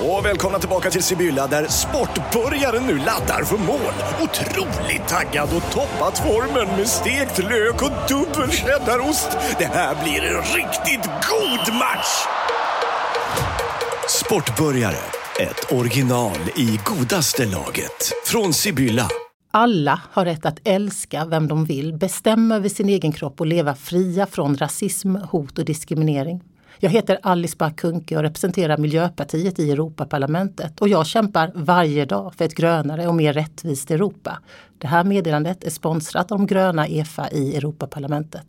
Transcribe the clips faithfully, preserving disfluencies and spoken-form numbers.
Och välkomna tillbaka till Sibylla där sportbörjaren nu laddar för mål. Otroligt taggad och toppat formen med stekt lök och dubbel cheddarost. Det här blir en riktigt god match! Sportbörjare, ett original i godaste laget. Från Sibylla. Alla har rätt att älska vem de vill, bestämma över sin egen kropp och leva fria från rasism, hot och diskriminering. Jag heter Alice Bah Kuhnke och representerar Miljöpartiet i Europaparlamentet. Och jag kämpar varje dag för ett grönare och mer rättvist Europa. Det här meddelandet är sponsrat av de gröna E F A i Europaparlamentet.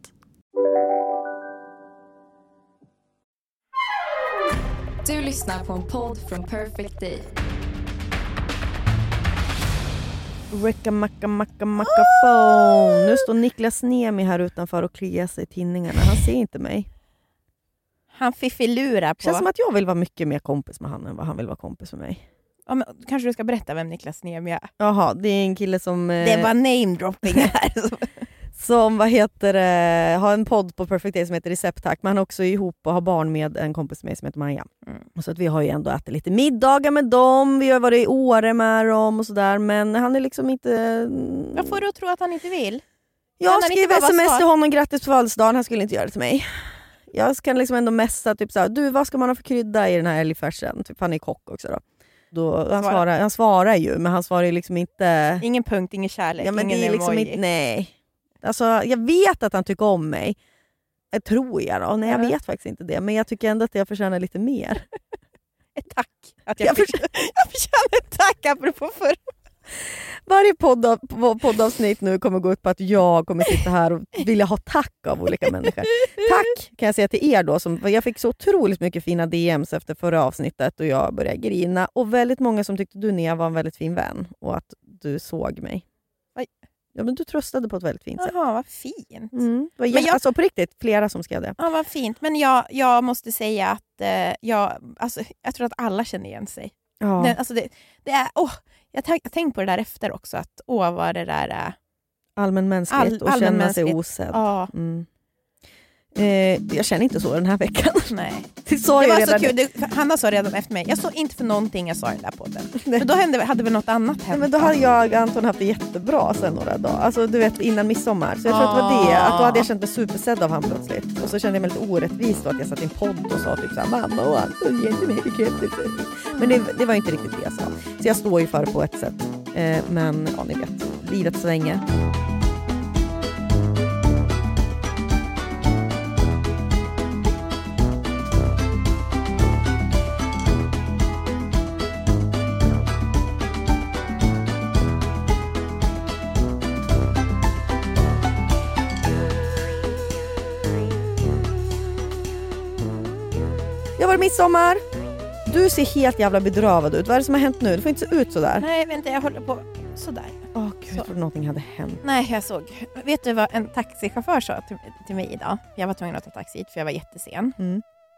Du lyssnar på en podd från Perfect Day. Recka macka macka macka phone. Nu står Niklas Niemi här utanför och kliar sig i tinningarna. Han ser inte mig. Han fiffilura på. Känns som att jag vill vara mycket mer kompis med han än vad han vill vara kompis med mig. Ja, men kanske du ska berätta vem Niklas Niemi är. Jaha, det är en kille som... Eh, det var name dropping här. som, vad heter det, har en podd på Perfect Day som heter Receptack. Men han är också ihop och har barn med en kompis med mig som heter Maja. Mm. Så att vi har ju ändå ätit lite middagar med dem. Vi har varit i Åre med dem och sådär. Men han är liksom inte... Jag får du att tro att han inte vill? Jag skriver sms till honom, grattis på födelsedagen. Han skulle inte göra det till mig. Jag kan liksom ändå messa typ såhär, du vad ska man ha för krydda i den här älgfärsen? Typ han är kock också då. då han, svarar, han svarar ju, men han svarar ju liksom inte... Ingen punkt, ingen kärlek, ja, men ingen det är liksom inte, nej. Alltså jag vet att han tycker om mig. Jag tror jag då. Nej, jag mm. vet faktiskt inte det. Men jag tycker ändå att jag förtjänar lite mer. Ett tack. Att jag, jag, fick, för... jag förtjänar ett tack apropå för. Varje poddav, poddavsnitt nu kommer gå ut på att jag kommer sitta här och vilja ha tack av olika människor. Tack kan jag säga till er då. Som, jag fick så otroligt mycket fina D Ms efter förra avsnittet och jag började grina. Och väldigt många som tyckte du Nia var en väldigt fin vän och att du såg mig. Oj. Ja, men du tröstade på ett väldigt fint sätt. Jaha, vad fint. Mm, var men jag... Alltså på riktigt, flera som skrev det. Ja, vad fint. Men jag, jag måste säga att eh, jag, alltså, jag tror att alla känner igen sig. Ja. Det, alltså det, det är, åh, jag har tänkt på det där efter också. Att åh, vad det där är. Allmänmänskligt och allmän känna sig osedd. Ja. Mm. Eh, jag känner inte så den här veckan. Nej. Det, sa det jag var redan. så kul. Det, Hanna sa redan efter mig. Jag såg inte för någonting jag sa i den där podden. Men då hände, hade väl något annat hänt. Nej, men då hade jag och Anton haft det jättebra sen några dagar. Alltså du vet innan midsommar. Så jag tror ah. att det var det. Att då hade jag känt mig supersedd av han plötsligt. Och så kände jag mig lite orättvist då att jag satt i en podd och sa typ såhär, mamma och Anton ger inte mig bekräftelse. Men det, det var inte riktigt det jag sa. Så jag står ju för på ett sätt. Eh, men ja, ni vet. Livet svänger. Det var midsommar. Du ser helt jävla bedrövad ut. Vad är det som har hänt nu? Du får inte se ut sådär. Nej, vänta, jag håller på sådär. Åh gud, jag trodde någonting hade hänt. Nej, jag såg. Vet du vad en taxichaufför sa till, till mig idag? Jag var tvungen att ta taxi hit för jag var jättesen. Mm.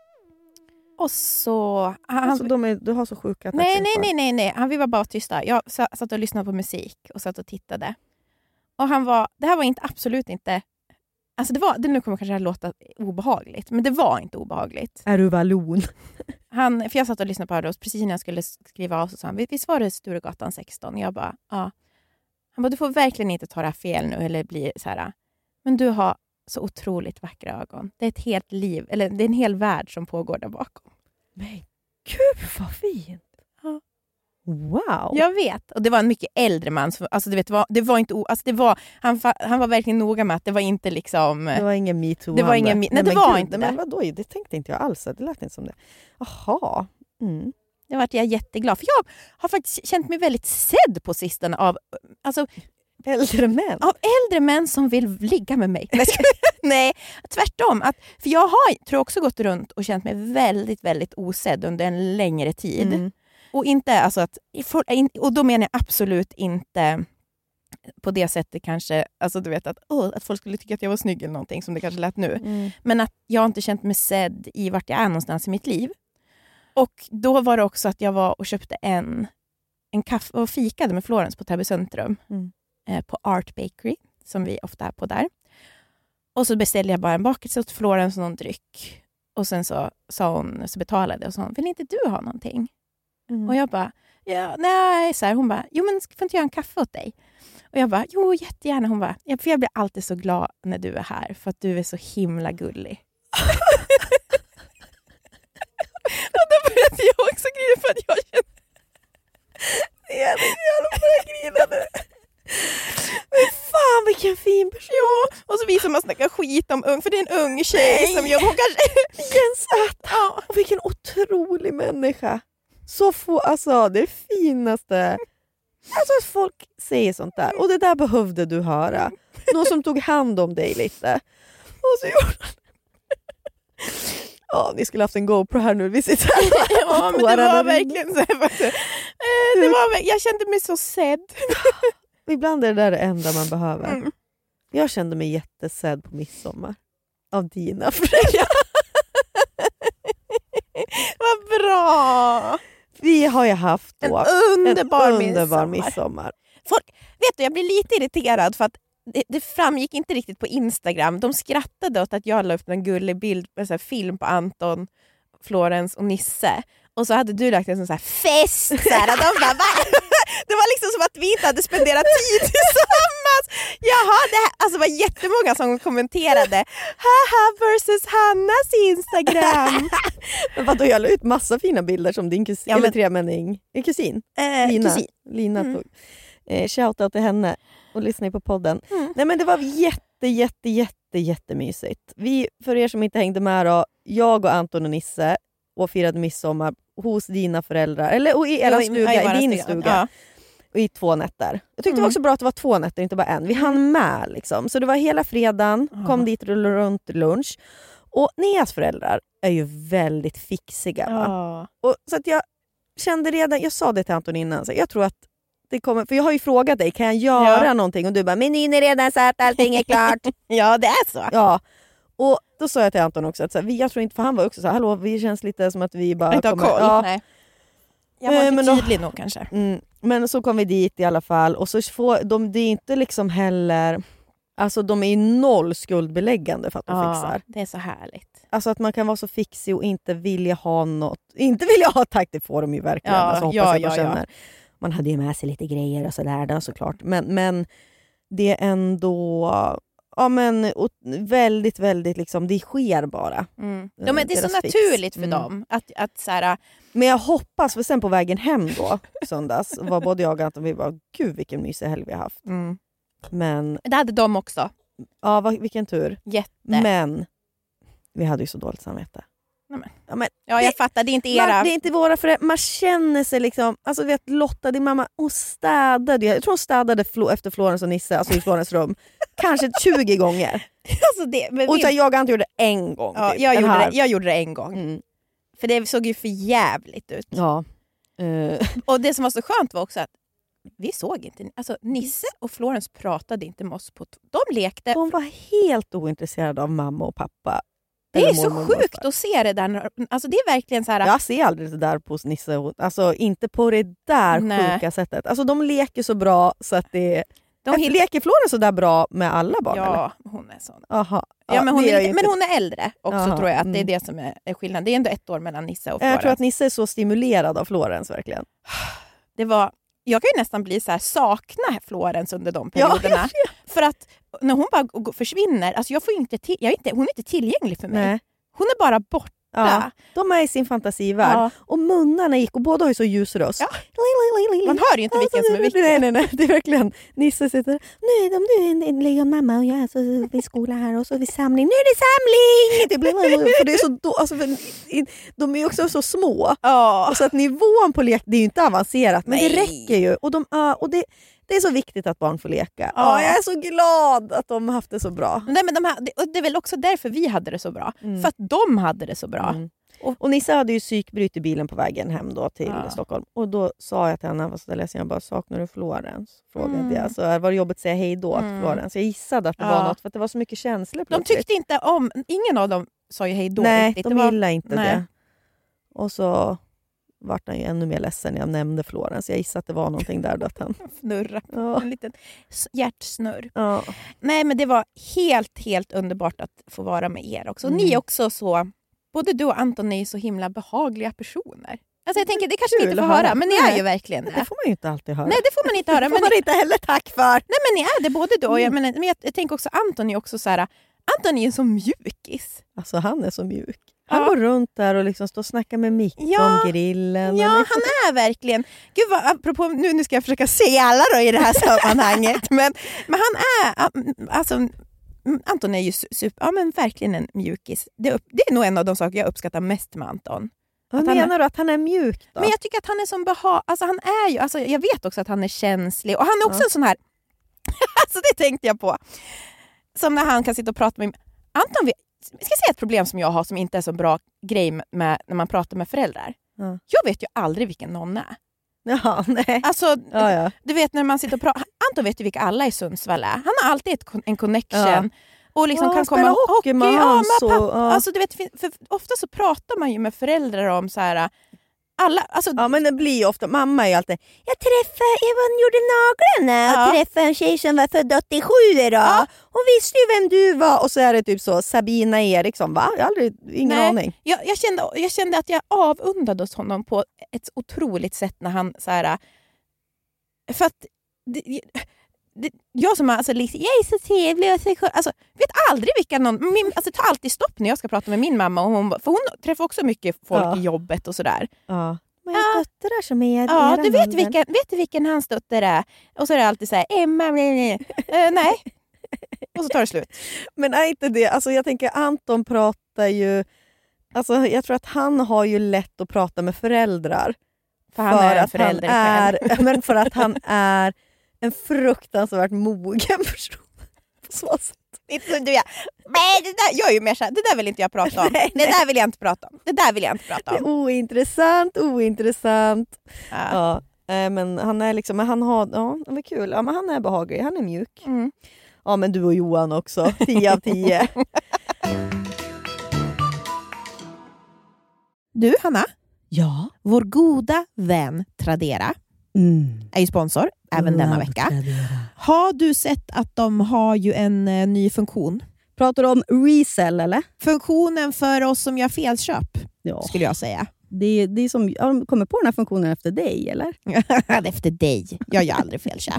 Och så... Han, alltså, de är, du har så sjuka nej, nej, nej, nej, nej. Han vill bara vara tysta. Jag satt och lyssnade på musik och satt och tittade. Och han var... Det här var inte absolut inte... Alltså det var, det nu kommer kanske låta obehagligt, men det var inte obehagligt. Är du vallon? Han, för jag satt och lyssnade på det och precis när jag skulle skriva av så sa han, visst var det Sturegatan sexton? Jag bara, ja. Han bara, du får verkligen inte ta det här fel nu eller bli så här. Men du har så otroligt vackra ögon. Det är ett helt liv, eller det är en hel värld som pågår där bakom. Men gud vad fint. Ja. Wow. Jag vet. Och det var en mycket äldre man. Som, alltså det, vet, var, det var inte... Alltså det var, han, han var verkligen noga med att det var inte liksom... Det var ingen MeToo. Det var ingen... Nej, nej det var gud, inte men det. Vadå? Det tänkte inte jag alls. Det lät inte som det. Jaha. Mm. Det var jag jätteglad. För jag har faktiskt känt mig väldigt sedd på sistone av... Alltså, äldre män? Av äldre män som vill ligga med mig. Nej, tvärtom. Att, för jag har tror också gått runt och känt mig väldigt, väldigt osedd under en längre tid. Mm. Och inte, alltså att, och då menar jag absolut inte på det sättet kanske, alltså du vet att, oh, att folk skulle tycka att jag var snygg eller någonting som det kanske lät nu. Mm. Men att jag inte känt mig sedd i vart jag är någonstans i mitt liv. Och då var det också att jag var och köpte en, en kaffe och fikade med Florence på Täby centrum. Mm. Eh, på Art Bakery, som vi ofta är på där. Och så beställde jag bara en bakelse åt Florence och någon dryck. Och sen så sa hon, så betalade och sa hon, vill inte du ha någonting? Mm. Och jag bara, ja, nej, så här, hon bara, jo men får inte göra en kaffe åt dig? Och jag bara, jo jättegärna. Hon bara, ja, för jag blir alltid så glad när du är här för att du är så himla gullig. Och då började jag också grina för att jag kände jag började grina nu. Men fan vilken fin person. Ja, och så visar man snacka skit om ung, för det är en ung tjej. Nej. Som jag hon kanske Jens att, ja. Och vilken otrolig människa. Så få, alltså det finaste. Alltså att folk säger sånt där. Och det där behövde du höra. Någon som tog hand om dig lite. Och så gjorde han. Ja, ni skulle haft en GoPro här nu. Vi sitter här. Ja, men det var verkligen så här. Det var, jag kände mig så sedd. Ibland är det där det enda man behöver. Mm. Jag kände mig jättesedd på midsommar. Av dina föräldrar. Vad bra! Vi har ju haft då en underbar, en underbar midsommar. midsommar. Folk, vet du, jag blir lite irriterad för att det, det framgick inte riktigt på Instagram. De skrattade åt att jag la upp en gullig bild på en film på Anton, Florens och Nisse. Och så hade du lagt en sån här fest. Så här, och de bara, va? Det var liksom som att vi inte hade spenderat tid tillsammans. Jaha, det här, alltså det var jättemånga som kommenterade. Haha versus Hannas Instagram. Men vadå, jag la ut massa fina bilder som din kusin, ja, men, eller tremänning. En kusin? Eh, Lina, kusin. Lina mm. tog. Eh, shoutout till henne och lyssna på podden. Mm. Nej men det var jätte, jätte, jätte, jättemysigt. Vi, för er som inte hängde med då, jag och Anton och Nisse och firade midsommar hos dina föräldrar. Eller och i era stuga, i din stuga. stuga. Ja. Och i två nätter. Jag tyckte mm. det var också bra att det var två nätter, inte bara en. Vi hann med liksom. Så det var hela fredagen, mm. kom dit runt lunch. Och Nias föräldrar är ju väldigt fixiga. Va? Mm. Och, så att jag kände redan, jag sa det till Anton innan, så jag tror att det kommer, för jag har ju frågat dig, kan jag göra ja. någonting? Och du bara, menyn är redan så att allting är klart. Ja, det är så. Ja. Och då sa jag till Anton också att så här, vi, jag tror inte, för han var också så här, hallå, vi känns lite som att vi bara inte har koll. Ja. Nej. Jag var inte men tydlig då, nog kanske. Mm, men så kom vi dit i alla fall. Och så får de, det är inte liksom heller, alltså de är noll skuldbeläggande för att de ja, fixar. Det är så härligt. Alltså att man kan vara så fixig och inte vilja ha något. Inte vilja ha tack, det får de ju verkligen. Ja, alltså, hoppas ja, jag ja, känner. ja. Man hade ju med sig lite grejer och sådär då, såklart. Men, men det är ändå... Ja men och väldigt, väldigt liksom, det sker bara. Mm. Ja, men det är så naturligt fix. för mm. dem. Att, att, så här, men jag hoppas, för sen på vägen hem då, söndags, var både jag och Anton, vi bara, gud vilken mysig helg vi har haft. Mm. Men det hade de också. Ja, vilken tur. Jätte. Men vi hade ju så dåligt samvete. Nej, men. Ja, men ja, jag det, fattar, det är inte era. Man, det är inte våra föräldrar. Man känner sig liksom, alltså vet Lotta, din mamma, hon städade, jag tror hon städade flo, efter Florens och Nisse, alltså i Florens rum, kanske tjugo gånger. Alltså det, men och så jag och Anton gjorde det en gång. Ja, typ, jag, gjorde det, jag gjorde det en gång. Mm. För det såg ju för jävligt ut. Ja. Uh. Och det som var så skönt var också att vi såg inte, alltså Nisse och Florens pratade inte med oss på, de lekte. De var helt ointresserade av mamma och pappa. Det är så sjukt att se det där. Alltså det är verkligen så här. Jag ser aldrig det där på Nisse. Alltså inte på det där Nej. sjuka sättet. Alltså de leker så bra så att det... De hitt... Leker Florens så där bra med alla barn? Ja, eller? hon är sån. Aha. Ja, ja, men, hon är, är men hon är äldre också. Aha. Tror jag att det är mm. det som är skillnaden. Det är ändå ett år mellan Nisse och Florens. Jag tror att Nisse är så stimulerad av Florens verkligen. Det var... Jag kan ju nästan bli så här, sakna Florens under de perioderna. Ja, ja. För att när hon bara försvinner, alltså jag får inte till, jag är inte, hon är inte tillgänglig för mig. Nej. Hon är bara borta. Ja, de är i sin fantasivärld. Ja. Och munnarna gick, och båda har ju så ljus röst. Ja. Man hör ju inte vilken som är vilken. Nej, nej, nej. Det är verkligen, Nisse sitter, nu är de, nu är en lejon mamma och jag är så vid skolan här och så är vi samling. Nu är det samling! Det blir, för det är så då, alltså, för, de är ju också så små. Ja. Och så att nivån på lek, det är ju inte avancerat, men nej. Det räcker ju. Och, de, och det, det är så viktigt att barn får leka. Ja. Jag är så glad att de har haft det så bra. Nej, men de här, det är väl också därför vi hade det så bra. Mm. För att de hade det så bra. Mm. Och, och Nisse hade ju psykbryt i bilen på vägen hem då till ja. Stockholm. Och då sa jag till henne, vad så ledsen, jag bara, saknar du Florens? Frågade mm. jag. Så var det jobbigt att säga hej då till mm. Florens. Jag gissade att det ja. var något, för att det var så mycket känslor plötsligt. De tyckte inte om, ingen av dem sa ju hej då. Nej, riktigt. de det gillade var, inte nej. det. Och så vart han ju ännu mer ledsen när jag nämnde Florens. Jag gissade att det var någonting där då att han... Fnurra. Ja. En liten hjärtsnurr. Ja. Nej, men det var helt, helt underbart att få vara med er också. Mm. Ni är också så... Både du och Anton är så himla behagliga personer. Alltså jag tänker, det kanske ni inte får höra. höra, men ni Nej. är ju verkligen det. Det får man ju inte alltid höra. Nej, det får man inte höra. Det Men får man ni, inte heller tack för. nej, men ni är det både då. Jag, men, men jag, jag tänker också Anton är också så här. Anton är ju så mjukis. Alltså han är så mjuk. Han Ja. går runt där och liksom står och snackar med Micke Ja. om grillen. Ja, och liksom, han är verkligen... Gud vad, apropå, nu, nu ska jag försöka se alla då i det här sammanhanget. Men, men han är... Alltså, Anton är ju super, ja, men verkligen en mjukis. Det, upp, det är nog en av de saker jag uppskattar mest med Anton. Vad att han menar är, du? Att han är mjuk då? Men jag tycker att han är som behag... Alltså han är ju... Alltså, jag vet också att han är känslig. Och han är också Ja. en sån här... alltså det tänkte jag på. Som när han kan sitta och prata med... Anton, jag ska säga ett problem som jag har som inte är så bra grej med när man pratar med föräldrar. Ja. Jag vet ju aldrig vilken någon är. Ja, nej. Alltså, Ja, ja. du vet när man sitter och pratar... Anton vet ju vilka alla i Sundsvall är. Han har alltid ett, en connection. Ja. Och liksom Ja, kan spela komma... hockey med ja, hans med och- pappa. ja. Alltså, du vet, för ofta så pratar man ju med föräldrar om så här... Alla, alltså, Ja, men det blir ju ofta, mamma är ju alltid, jag träffade, Evan gjorde naglarna, Ja. jag träffade en tjej som var född åttiosju idag. Ja. Hon visste ju vem du var. Och så är det typ så, Sabina Eriksson, va? Jag har aldrig, ingen Nej. aning. Jag, jag, kände, jag kände att jag avundades honom på ett otroligt sätt när han så här... För att... Det, det, jag som alltså, liksom, jag är så trevlig och så, alltså, vet aldrig vilka någon... Min, alltså, tar alltid stopp när jag ska prata med min mamma. Och hon, för hon träffar också mycket folk Ja. i jobbet och sådär. Ja. Men Ja. jag döttrar som är Ja, eran du vet ålder. vilken, vet du vilken hans dotter är? Och så är det alltid så här, Emma, nej, nej. Uh, nej. Och så tar det slut. Men är inte det, alltså jag tänker Anton pratar ju, alltså jag tror att han har ju lätt att prata med föräldrar. För han är en att förälder han själv. är, men för att han är en fruktansvärt mogen person. På så sätt. Inte som du är. Nej, det där, jag är ju mer så här, det där vill inte jag prata om. Nej, Det där vill jag inte prata om. Det där vill jag inte prata Det är om. ointressant, ointressant. Ja. Ja, eh, men han är liksom, men han har, ja, det var kul. Ja, men han är behaglig, han är mjuk. Mm. Ja, men du och Johan också, tio av tio. Du, Hanna, Ja. vår goda vän Tradera Mm. är ju sponsor även denna vecka. Har du sett att de har ju en eh, ny funktion? Pratar du om resell eller? Funktionen för oss som gör felköp, Ja. skulle jag säga. Det, det är som, ja, de kommer på den här funktionen efter dig, eller? Efter dig. Jag gör aldrig felköp.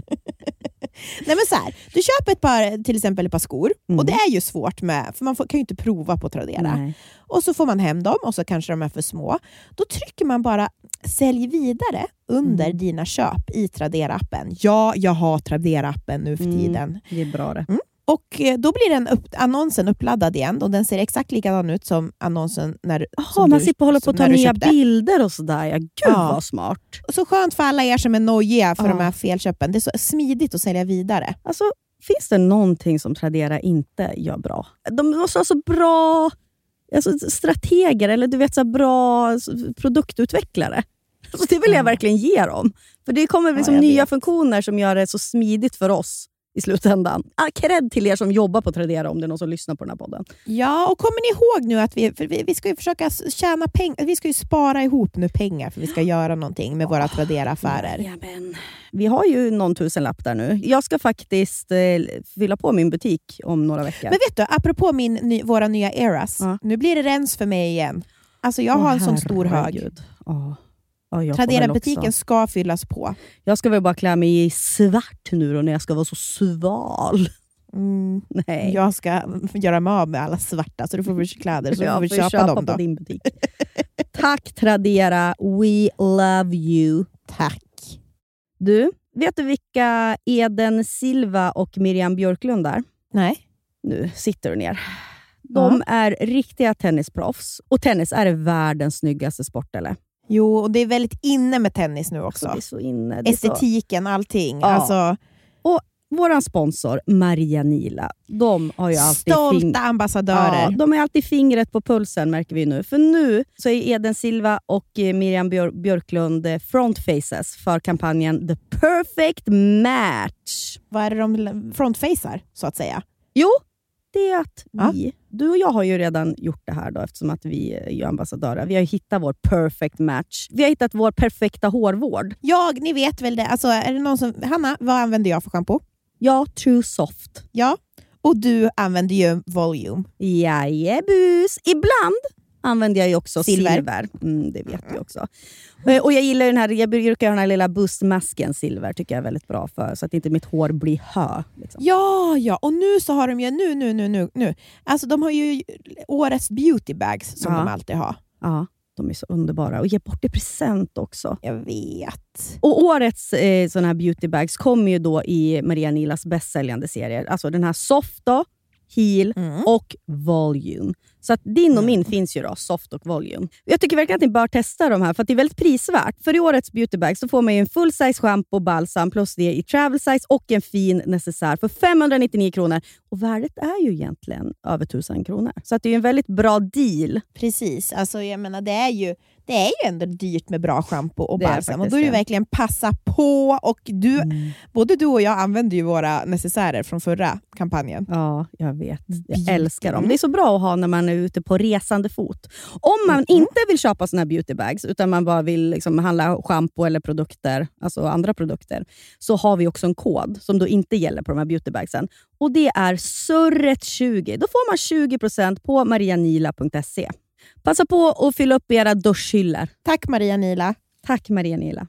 Nej, men så här, du köper ett par, till exempel ett par skor. Mm. Och det är ju svårt med, för man får, kan ju inte prova på Tradera. Nej. Och så får man hem dem och så kanske de är för små. Då trycker man bara sälj vidare under Mm. dina köp i Tradera-appen. Ja, jag har Tradera-appen nu för Mm. tiden. Det är bra det. Och eh, då blir den upp, annonsen uppladdad igen och den ser exakt likadan ut som annonsen när, Jaha, som man du- slipper hålla på som att ta när du nya köpte. bilder och sådär. Ja, gud Ja. vad smart. Och så skönt för alla er som är nojiga för Ja. de här felköpen. Det är så smidigt att sälja vidare. Alltså, finns det någonting som Tradera inte gör bra? De måste ha så bra alltså, strateger eller du vet så här bra alltså, produktutvecklare. Alltså, det vill jag Ja. verkligen ge dem. För det kommer liksom jag nya vet. funktioner som gör det så smidigt för oss i slutändan. Ah, cred till er som jobbar på Tradera om det är någon som lyssnar på den här podden. Ja, och kommer ni ihåg nu att vi, för vi, vi ska ju försöka tjäna pengar, vi ska ju spara ihop nu pengar för vi ska göra någonting med våra Tradera-affärer. Jajamän. Vi har ju någon tusenlapp där nu. Jag ska faktiskt eh, fylla på min butik om några veckor. Men vet du, apropå min, ny, våra nya Eras, Ja. nu blir det rens för mig igen. Alltså jag Åh, har en sån stor hög. herregud. Ja. Ja, jag får väl Tradera-butiken också. ska fyllas på. Jag ska väl bara klä mig i svart nu då, när jag ska vara så sval. Mm. Nej. Jag ska göra mig av med alla svarta, så du får väl kläder, så jag får vi får köpa, köpa dem på då. din butik. Tack Tradera, we love you. Tack. Du, vet du vilka Eden Silva och Miriam Björklund är? Nej. Nu sitter du ner. De är riktiga tennisproffs. Och tennis är världens snyggaste sport, eller? Jo, och det är väldigt inne med tennis nu också. Så det är så inne. Det är så... Estetiken, allting. Ja. Alltså, Våran sponsor, Maria Nila, de har ju alltid stolta fing- ambassadörer. Ja, de är alltid fingret på pulsen, märker vi nu. För nu så är Eden Silva och eh, Miriam Björ- Björklund eh, frontfaces för kampanjen The Perfect Match. Vad är det de frontfacar, så att säga? Jo, det är att Ja. vi, du och jag har ju redan gjort det här då, eftersom att vi är ju ambassadörer. Vi har ju hittat vår perfect match. Vi har hittat vår perfekta hårvård. Jag, ni vet väl det. Alltså, är det någon som... Hanna, vad använder jag för shampoo? Ja, True Soft. Ja. Och du använder ju volume. Jajebus. Ibland använder jag ju också silver. silver. Mm, det vet vi också. Och jag gillar den här, jag brukar ha den här lilla bustmasken silver, tycker jag är väldigt bra för, så att inte mitt hår blir hö. Liksom. Ja, ja, och nu så har de ju, nu, nu, nu, nu, nu. Alltså de har ju årets beauty bags som ja. de alltid har. Ja, de är så underbara. Och ge bort i present också. Jag vet. Och årets eh, sådana här beauty bags kommer ju då i Maria Nilas bästsäljande serier. Alltså den här Softo, Heal mm. och Volume. Så att din och min mm. finns ju då, Soft och Volume. Jag tycker verkligen att ni bör testa de här för att det är väldigt prisvärt. För i årets beauty bag så får man ju en full size shampoo och balsam plus det i travel size och en fin necessär för femhundranittionio kronor. Och värdet är ju egentligen över tusen kronor. Så att det är en väldigt bra deal. Precis, alltså jag menar det är ju det är ju ändå dyrt med bra shampoo och balsam. Och då är det ju verkligen passa på. Och du, mm. både du och jag använder ju våra necessärer från förra kampanjen. Ja, jag vet. Jag älskar dem. Det är så bra att ha när man är ute på resande fot. Om man mm. inte vill köpa såna här beauty bags utan man bara vill liksom handla shampoo eller produkter, alltså andra produkter, så har vi också en kod som då inte gäller på de här beauty bagsen. Och det är surret tjugo. Då får man tjugo procent på marianila punkt se. Passa på att fylla upp era duschhyllor. Tack Maria Nila. Tack Maria Nila.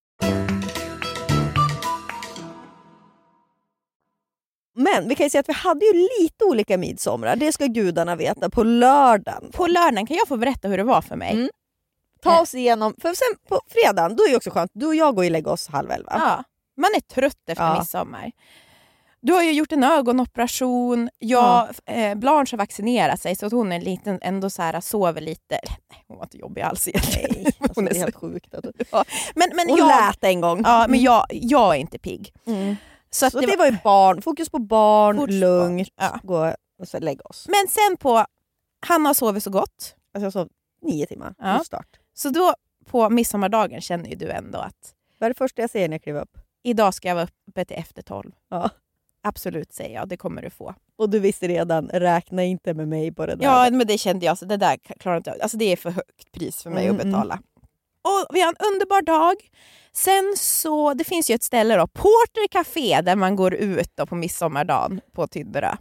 Men vi kan ju säga att vi hade ju lite olika midsommar. Det ska gudarna veta på lördagen. På lördagen kan jag få berätta hur det var för mig. Mm. Ta oss igenom. För sen på fredagen, då är det också skönt. Du och jag går och lägger oss halv elva. Ja, man är trött efter ja. midsommar. Du har ju gjort en ögonoperation. Jag, ja. eh, Blanche har vaccinerat sig så att hon är liten, ändå så här, sover lite. Nej, hon var inte jobbig alls. Nej, alltså, hon är det är helt sjukt. Att... ja. men, men hon jag, lät en gång. Ja, men jag, jag är inte pigg. Mm. Så, att så det, det var ju barn, fokus på barn, Forts lugnt, ja. gå och så lägga oss. Men sen på, Hanna sover så gott. Alltså jag sov nio timmar, ja. start. Så då på midsommardagen känner ju du ändå att... Vad är det första jag säger när jag kliver upp? Idag ska jag vara uppe till efter tolv. Ja. Absolut säger jag, det kommer du få. Och du visste redan, räkna inte med mig på det där. Ja, men det kände jag, så det där klarar inte jag. Alltså det är för högt pris för mig mm, att betala. Mm. Och vi har en underbar dag. Sen så, det finns ju ett ställe då, Porter Café, där man går ut då på midsommardagen på Tynderö.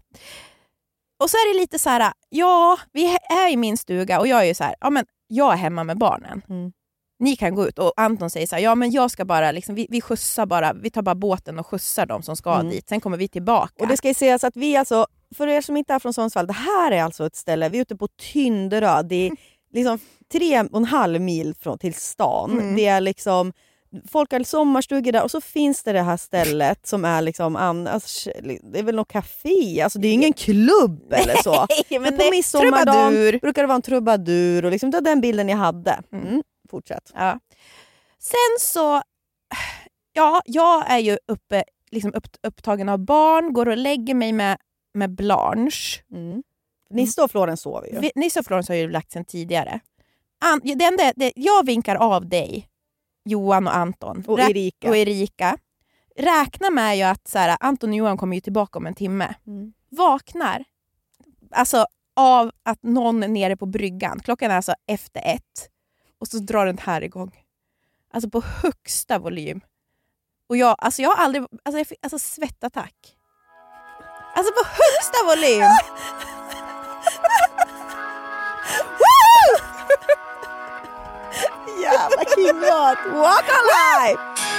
Och så är det lite så här, ja, vi är i min stuga och jag är ju så här, ja men jag är hemma med barnen. Mm. Ni kan gå ut, och Anton säger så här, ja men jag ska bara liksom, vi, vi skjutsar bara, vi tar bara båten och skjutsar dem som ska mm. dit. Sen kommer vi tillbaka. Och det ska ju sägas att vi alltså, för er som inte är från Sundsvall, det här är alltså ett ställe, vi är ute på Tynderö. Det är liksom tre och en halv mil från till stan. Mm. Det är liksom, folk har sommarstugor där och så finns det det här stället som är liksom, alltså, det är väl något café, alltså det är ingen klubb eller så. Nej, men, men på midsommardagen brukar det vara en trubadur och liksom, det var den bilden jag hade. Mm. Fortsätt. Ja. Sen så, ja, jag är ju uppe, liksom upp, upptagen av barn, går och lägger mig med, med Blanche. Mm. Nisse och Florens sover ju. Nisse och Florens har ju lagt sen tidigare. An, det enda, det, jag vinkar av dig, Johan och Anton. Och Erika. Och Erika. Räkna med ju att så här, Anton och Johan kommer ju tillbaka om en timme. Mm. Vaknar. Alltså av att någon är nere på bryggan. Klockan är alltså efter ett. Och så drar den här igång. Alltså på högsta volym. Och jag, alltså jag har aldrig, alltså, jag fick, alltså svettattack. Alltså på högsta volym. Jävla kinglåt. Walk alive.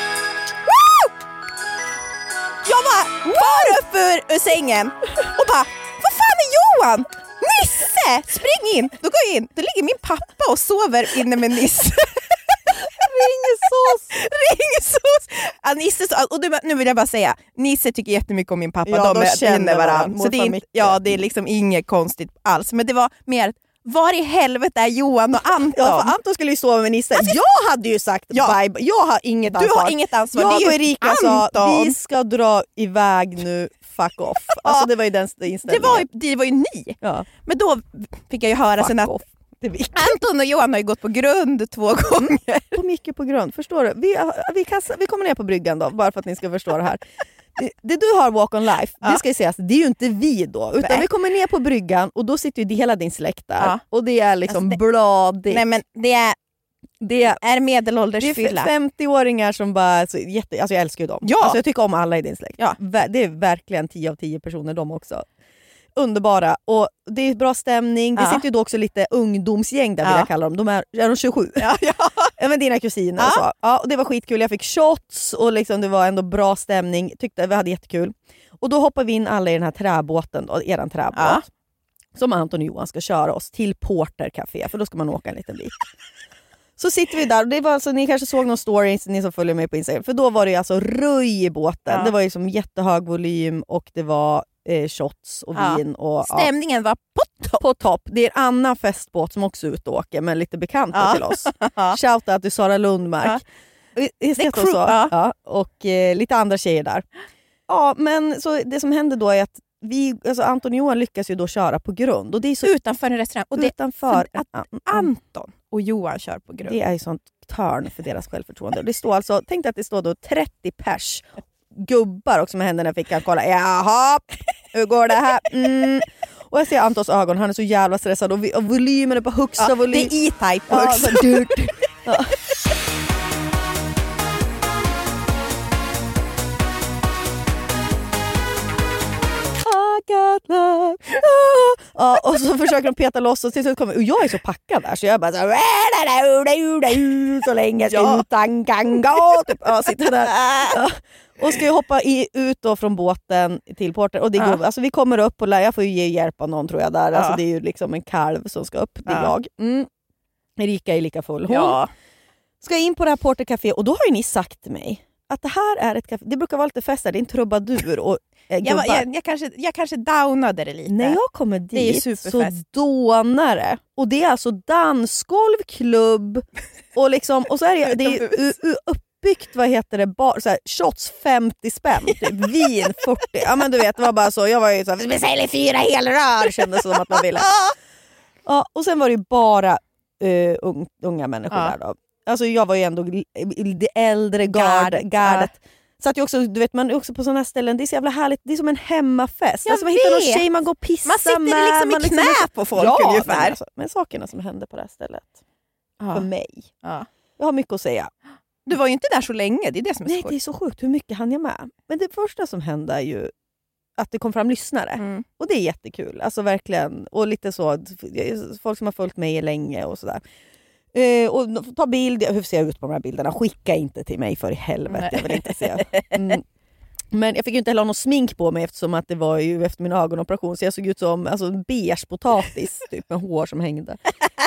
Jag bara var upp ur, ur sängen och bara, vad fan är Johan? Nisse, spring in. Då går jag in, då ligger min pappa och sover inne med Nisse. Ringesås. Ringesås. Ja, Nisse, och du, nu vill jag bara säga, Nisse tycker jättemycket om min pappa. Ja, de, de känner varandra. Så det är, ja, det är liksom inget konstigt alls. Men det var mer, var i helvete är Johan och Anton? Ja, för Anton skulle ju sova med Nisse. Alltså, jag hade ju sagt ja. bye. Jag har inget du ansvar. Du har inget ansvar. Jag det är och Erika sa, vi ska dra iväg nu. Fuck off. Alltså det var ju den inställningen. Det var ju, det var ju ni. Ja. Men då fick jag ju höra Fuck sen att off. Anton och Johan har ju gått på grund två gånger. På mycket på grund, förstår du? Vi, vi, kassa, vi kommer ner på bryggan då, bara för att ni ska förstå det här. Det, det du har Walk on Life, ja. det ska jag säga, det är ju inte vi då. Utan nej. Vi kommer ner på bryggan och då sitter ju hela din släkt där. Ja. Och det är liksom alltså det, bladigt. Nej men det är, det är medelåldersfylla. Det är femtio-åringar som bara, så, jätte, alltså jag älskar ju dem. Ja. Alltså jag tycker om alla i din släkt. Ja. Det är verkligen tio av tio personer de också. underbara. Och det är bra stämning. Det Ja. sitter ju då också lite ungdomsgäng där vill Ja. jag kalla dem. De är, är de tjugosju? Ja, ja. Men dina kusiner Ja. och så. Ja, och det var skitkul. Jag fick shots och liksom det var ändå bra stämning. Tyckte vi hade jättekul. Och då hoppar vi in alla i den här träbåten då, eran träbåt. Ja. Som Anton och Johan ska köra oss till Porter Café, för då ska man åka en liten bit. Så sitter vi där och det var alltså, ni kanske såg någon story, ni som följer mig på Instagram, för då var det alltså röj i båten. Ja. Det var ju som jättehög volym och det var eh, shots och Ja. vin. Och, Stämningen var på topp. på topp. Det är en annan festbåt som också är ute och åker, men lite bekanta Ja. till oss. Shoutout till Sara Lundmark. Ja. Vi- vi ska Det är heta crew, så. ja. Ja, och eh, lite andra tjejer där. Ja, men så det som händer då är att vi, alltså Anton och Johan lyckas ju då köra på grund. Och det är så Utanför en restaurang. Och det, utanför. för att Ja, mm, Anton och Johan kör på grund. det är ju sånt törn för deras självförtroende. Och det står alltså, tänk dig att det står då trettio pers gubbar också med händerna i fickan. Kolla, jaha, hur går det här? Mm. Och jag ser Antons ögon, han är så jävla stressad och, vi, och volymen är på högsta Ja, volym. det är E-Type Ja, också. så dyrt. Ja. I got love. Ah. Ja, och så försöker de peta loss och till slut kommer, och jag är så packad där så jag bara så, här, så länge ska Ja. utan ganga typ, ja, sitter där. Ja. Och ska jag hoppa i, ut då från båten till Porter och det går, Ja. alltså vi kommer upp och lär, jag får ju ge hjälp av någon tror jag där, alltså Ja. det är ju liksom en kalv som ska upp, det är Ja. jag. Mm. Erika är lika full. Hon Ja. ska in på det här Porter Café och då har ju ni sagt till mig att det här är ett café, det brukar vara lite fest där, det är en trubadur och eh, Jag, var, gubbar. jag, jag, kanske, jag kanske downade det lite. När jag kommer Det är dit så superfest. dånar det. Och det är alltså dansgolv, klubb och liksom, och så är det, det är Utomhus. u- u- uppbyggt, vad heter det, bar, så här, shots femtio spänn, typ vin fyrtio. Ja men du vet, det var bara så, jag var ju så här, vi säljer fyra helrör, kändes som att man ville. Ja, och sen var det ju bara uh, un, unga människor Ja. där då. Alltså jag var ju ändå gl- det äldre gard, Gardet, gardet. Så att jag också, du vet, man är också på sådana här ställen, det är så jävla härligt, det är som en hemmafest. Jag alltså man hittar någon vet. tjej man går och pissar Man sitter med. liksom i man knä på folk ja, ungefär. Men, alltså, men sakerna som hände på det här stället, för Ja. mig. Ja. Jag har mycket att säga. Du var ju inte där så länge, det är det som är Nej, så det är så sjukt, hur mycket hann jag med? Men det första som hände är ju att det kom fram lyssnare. Mm. Och det är jättekul, alltså verkligen. Och lite så, folk som har följt mig länge och sådär. Eh, och ta bild, hur ser jag ut på de här bilderna? Skicka inte till mig för i helvete, Nej. jag vill inte se. Mm. Men jag fick ju inte heller ha någon smink på mig eftersom att det var ju efter min ögonoperation så jag såg ut som alltså, en beige potatis typ med hår som hängde.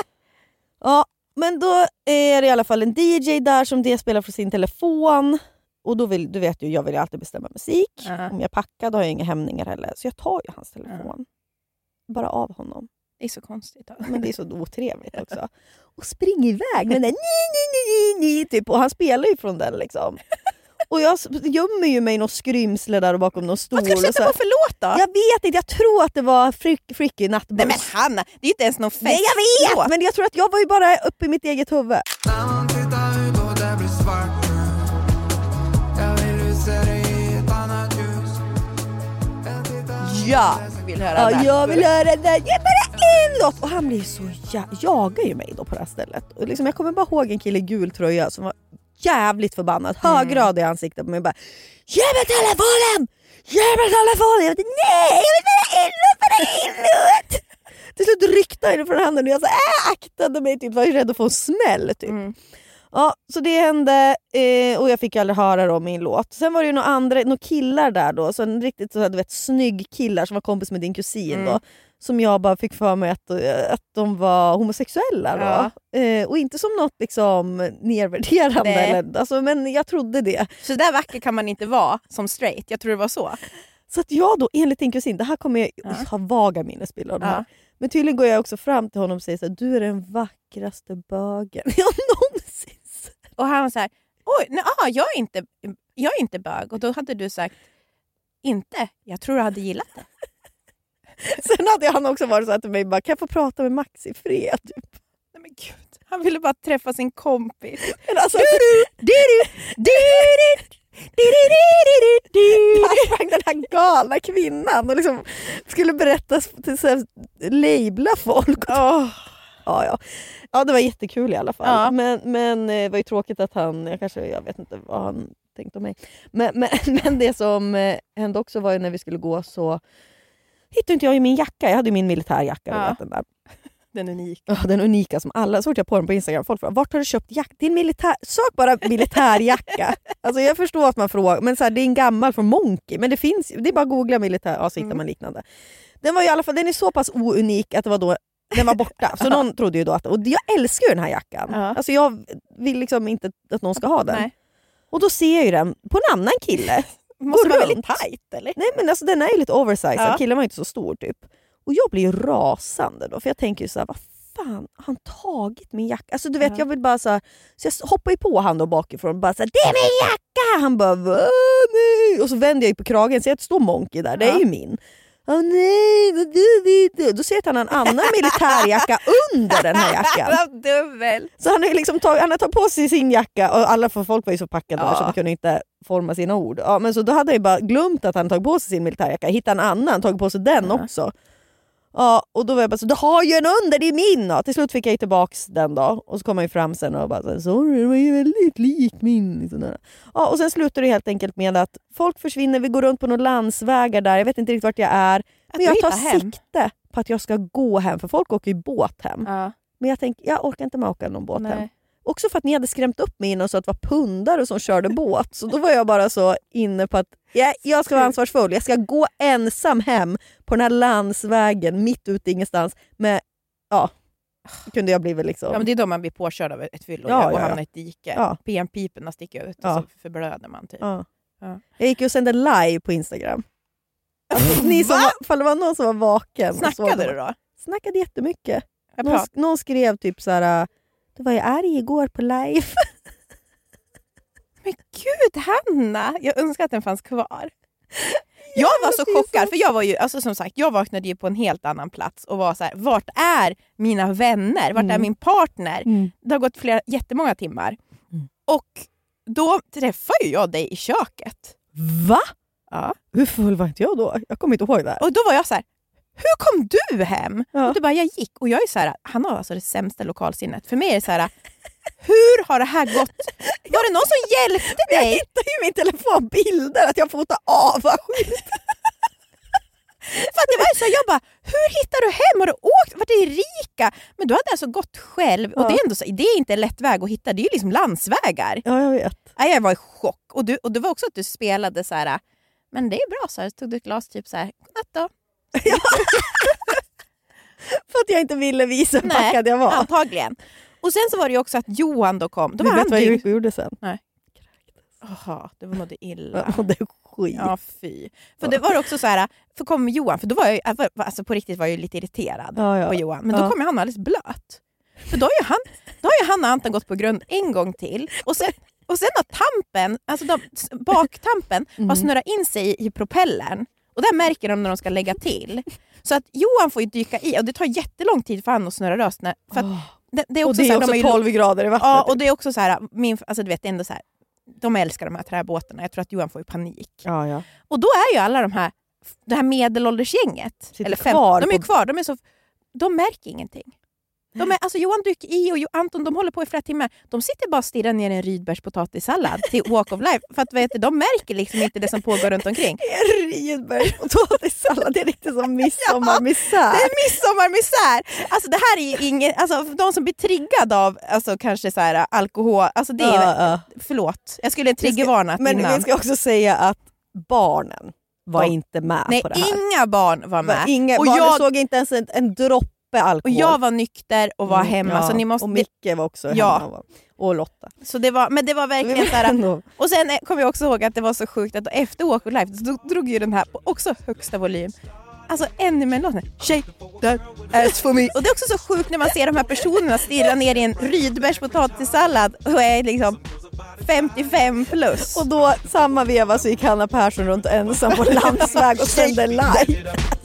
Ja, men då är det i alla fall en D J där som det spelar från sin telefon. Och då vill, du vet ju, jag vill ju alltid bestämma musik. Ja. Om jag packar då har jag inga hämningar heller. Så jag tar ju hans telefon. Bara av honom. Det är så konstigt. Men det är så otrevligt också. Och spring iväg med den där, ni, ni, ni, ni, ni, typ. Och han spelar ju från den liksom. Och jag gömmer ju mig i någon skrymsle där och bakom någon stol. Vad ska du och sätta så. på för låt då? Jag vet inte, jag tror att det var frick, Fricky nattbuss. Nej men Hanna, det är ju inte ens någon fest. Nej jag vet, men jag tror att jag var ju bara uppe i mitt eget huvud. Ja, vill höra Ja, den. jag vill höra den där. Ge bara en låt! Och han blir så ja, jagar ju mig då på det här stället. Och liksom, jag kommer bara ihåg en kille i gul tröja som var jävligt förbannad. Högröd i ansiktet på mig. Bara, ge mig telefonen! Ge mig telefonen! Jag bara, nej, jag vill bara en låt, bara en låt! Till slut ryckte jag från handen och jag så, äh, aktade mig. Typ, var ju rädd att få en smäll. Typ. Mm. Ja, så det hände eh, och jag fick aldrig höra då min låt. Sen var det ju några andra, några killar där då, så en riktigt så, du vet, snygg killar som var kompis med din kusin Mm. då, som jag bara fick för mig att, att de var homosexuella då. Ja. Eh, och inte som något liksom nedvärderande, Nej. eller, alltså, men jag trodde det. Så där vacker kan man inte vara som straight, jag tror det var så. Så att jag då, enligt din kusin, det här kommer jag Ja. ha vaga minnesbilder av det här. Ja. Men tydligen går jag också fram till honom och säger så här, du är den vackraste bögen jag någonsin sett. Och han var så här, oj, nej, ah, jag, är inte, jag är inte bög. Och då hade du sagt, inte, jag tror du hade gillat det. Sen hade han också varit så här till mig, bara, kan jag få prata med Max i fred? Typ. Nej men gud, han ville bara träffa sin kompis. Men alltså, där sprang den här galna kvinnan och liksom skulle berätta, till så här, labla folk. Oh. Ja, ja. ja, det var jättekul i alla fall. Ja. Men, men det var ju tråkigt att han, jag kanske, jag vet inte vad han tänkte om mig. Men, men, men det som hände också var ju när vi skulle gå så hittade inte jag i min jacka. Jag hade ju min militärjacka. Ja. Vet, den där. Den unika. Ja, den unika som alla. Så fort jag på den på Instagram. Folk frågar, vart har du köpt jacka? Din militär... Sök bara militärjacka. Alltså jag förstår att man frågar. Men så här, det är en gammal från Monkey. Men det finns, det är bara att googla militär. Ja, så hittar man liknande. Den var i alla fall, den är så pass ounik att det var då den var borta. Så någon trodde ju då att, och jag älskar ju den här jackan. Ja. Alltså jag vill liksom inte att någon ska ha den. Nej. Och då ser jag ju den på en annan kille. Måste vara runt. väldigt tight eller? Nej men alltså den är ju lite oversized. Ja. Killen var inte så stor typ. Och jag blir ju rasande då. För jag tänker ju så här, vad fan har han tagit min jacka? Alltså du vet, Ja. jag vill bara så här, så jag hoppar ju på han då bakifrån och bara så här, det är min jacka! Han bara, va? Nej. Och så vänder jag ju på kragen så jag står Monkey där, det är Ja. ju min. Åh nej, vad du, du, du. Då ser jag att han har en annan militärjacka under den här jackan. Dubbel. Så han har, liksom tag, han har tagit på sig sin jacka och alla för folk var ju så packade Ja. så de kunde inte forma sina ord. Ja, men så då hade jag bara glömt att han tagit på sig sin militärjacka. Hittade en annan, tagit på sig den Ja. också. Ja, och då var jag bara så, du har ju en under, det är min då. Till slut fick jag ju tillbaks den då. Och så kom han ju fram sen och bara så, sorry, det var ju väldigt lik min. Liksom där. Ja, och sen slutar det helt enkelt med att folk försvinner, vi går runt på några landsvägar där. Jag vet inte riktigt vart jag är. Men jag tar hem. sikte på att jag ska gå hem, för folk åker ju båt hem. Ja. Men jag tänkte, jag orkar inte med att åka någon båt Nej. hem. Också för att ni hade skrämt upp mig innan så att det var pundare som körde båt. Så då var jag bara så inne på att jag, jag ska vara ansvarsfull. Jag ska gå ensam hem på den här landsvägen mitt ute ingenstans. Men ja, kunde jag bli väl liksom... Ja, men det är då man blir påkörd av ett fyllo Ja, och ja, ja. hamnar i ett dike. Ja. P M-piporna sticker ut Ja. och så förblöder man typ. Ja. Ja. Jag gick ju och sände live på Instagram. Alltså, ni som var, fall det var någon som var vaken. Snackade du då? Snackade jättemycket. Jag Någon, prat- någon skrev typ så här: det var jag arg igår på live. Men gud, Hanna! Jag önskar att den fanns kvar. Jag var så chockad, för jag var ju, alltså som sagt, jag vaknade ju på en helt annan plats och var så här, vart är mina vänner? Vart är Mm. min partner? Mm. Det har gått flera, jättemånga timmar. Mm. Och då träffade ju jag dig i köket. Va? Ja. Hur full var inte jag då? Jag kommer inte ihåg det. Och då var jag så här, hur kom du hem? Ja. Och du bara, jag gick. Och jag är så här, han har alltså det sämsta lokalsinnet. För mig är det så här, hur har det här gått? Var det någon som hjälpte Jag dig? hittade ju i min telefon bilder att jag fotar avundsjukt. För att det var ju så här, jag bara, hur hittar du hem? Har du åkt? Vart är Erika? Men du hade alltså gått själv. Och Ja. det är ändå så, det är inte en lätt väg att hitta. Det är ju liksom landsvägar. Ja, jag vet. Nej, jag var i chock. Och, du, och det var också att du spelade så här, men det är bra, så här. Tog du ett glas typ så här, godnatt då. För att jag inte ville visa hur Nej, packad jag var. antagligen. Och sen så var det ju också att Johan då kom. Då Du var vet han vad dygn- Erika gjorde sen? Jaha, det var nog det illa. Ja, det är skit. Ja, fy. För det var också så här, för kom Johan, för då var jag ju- alltså på riktigt var jag ju lite irriterad Ja, ja. på Johan. Men då Ja. kom ju han alldeles blöt. För då har ju han, då har ju han och Anton gått på grund en gång till. Och sen, och sen har tampen, alltså de, baktampen Mm. har snurrat in sig i propellern. Och där märker de när de ska lägga till. Så att Johan får ju dyka i, och det tar jättelång tid för han att snurra löst. När, för att Oh. det, det är Och också det så är här, de också har ju- tolv grader i vattnet. Ja, och det är också så här, min, alltså du vet, det är ändå så här, de älskar de här träbåtarna. Jag tror att Johan får ju panik. ja, ja. Och då är ju alla de här, det här medelåldersgänget, Sitter eller fem, kvar de är ju på- kvar, de är så, de märker ingenting. De är, alltså Johan dyker i och Jo- Anton, de håller på i flera timmar. De sitter bara och stirrar ner i en rydbärspotatissallad till Walk of Life. För att vet du, de märker liksom inte det som pågår runt omkring. Rydbergspotatissallad, det är riktigt som midsommarmisär. Det är midsommarmisär! Alltså det här är ju ingen, alltså de som blir triggade av alltså, kanske så här, alkohol, alltså det är, Ja, ja. förlåt. Jag skulle triggervarnat Men innan. vi ska också säga att barnen var Ja. inte med Nej, på det här. inga barn var med. Inga, och, barnen jag, såg inte ens en, en droppe och alkohol. jag var nykter och var Mm, hemma. ja. Så ni måste, Och Micke var också Ja. hemma. Och Lotta. så det var, men det var verkligen så här. Ändå. Och sen eh, kommer jag också ihåg att det var så sjukt att efter Walk of Life så drog ju den här på också högsta volym. Alltså en med låten. Shake that ass for me. Och det är också så sjukt när man ser de här personerna stirra ner i en rydbärspotatissallad och är liksom femtiofem plus. Och då, samma veva, så gick Hanna Persson runt ensam på landsväg och sände live. Shake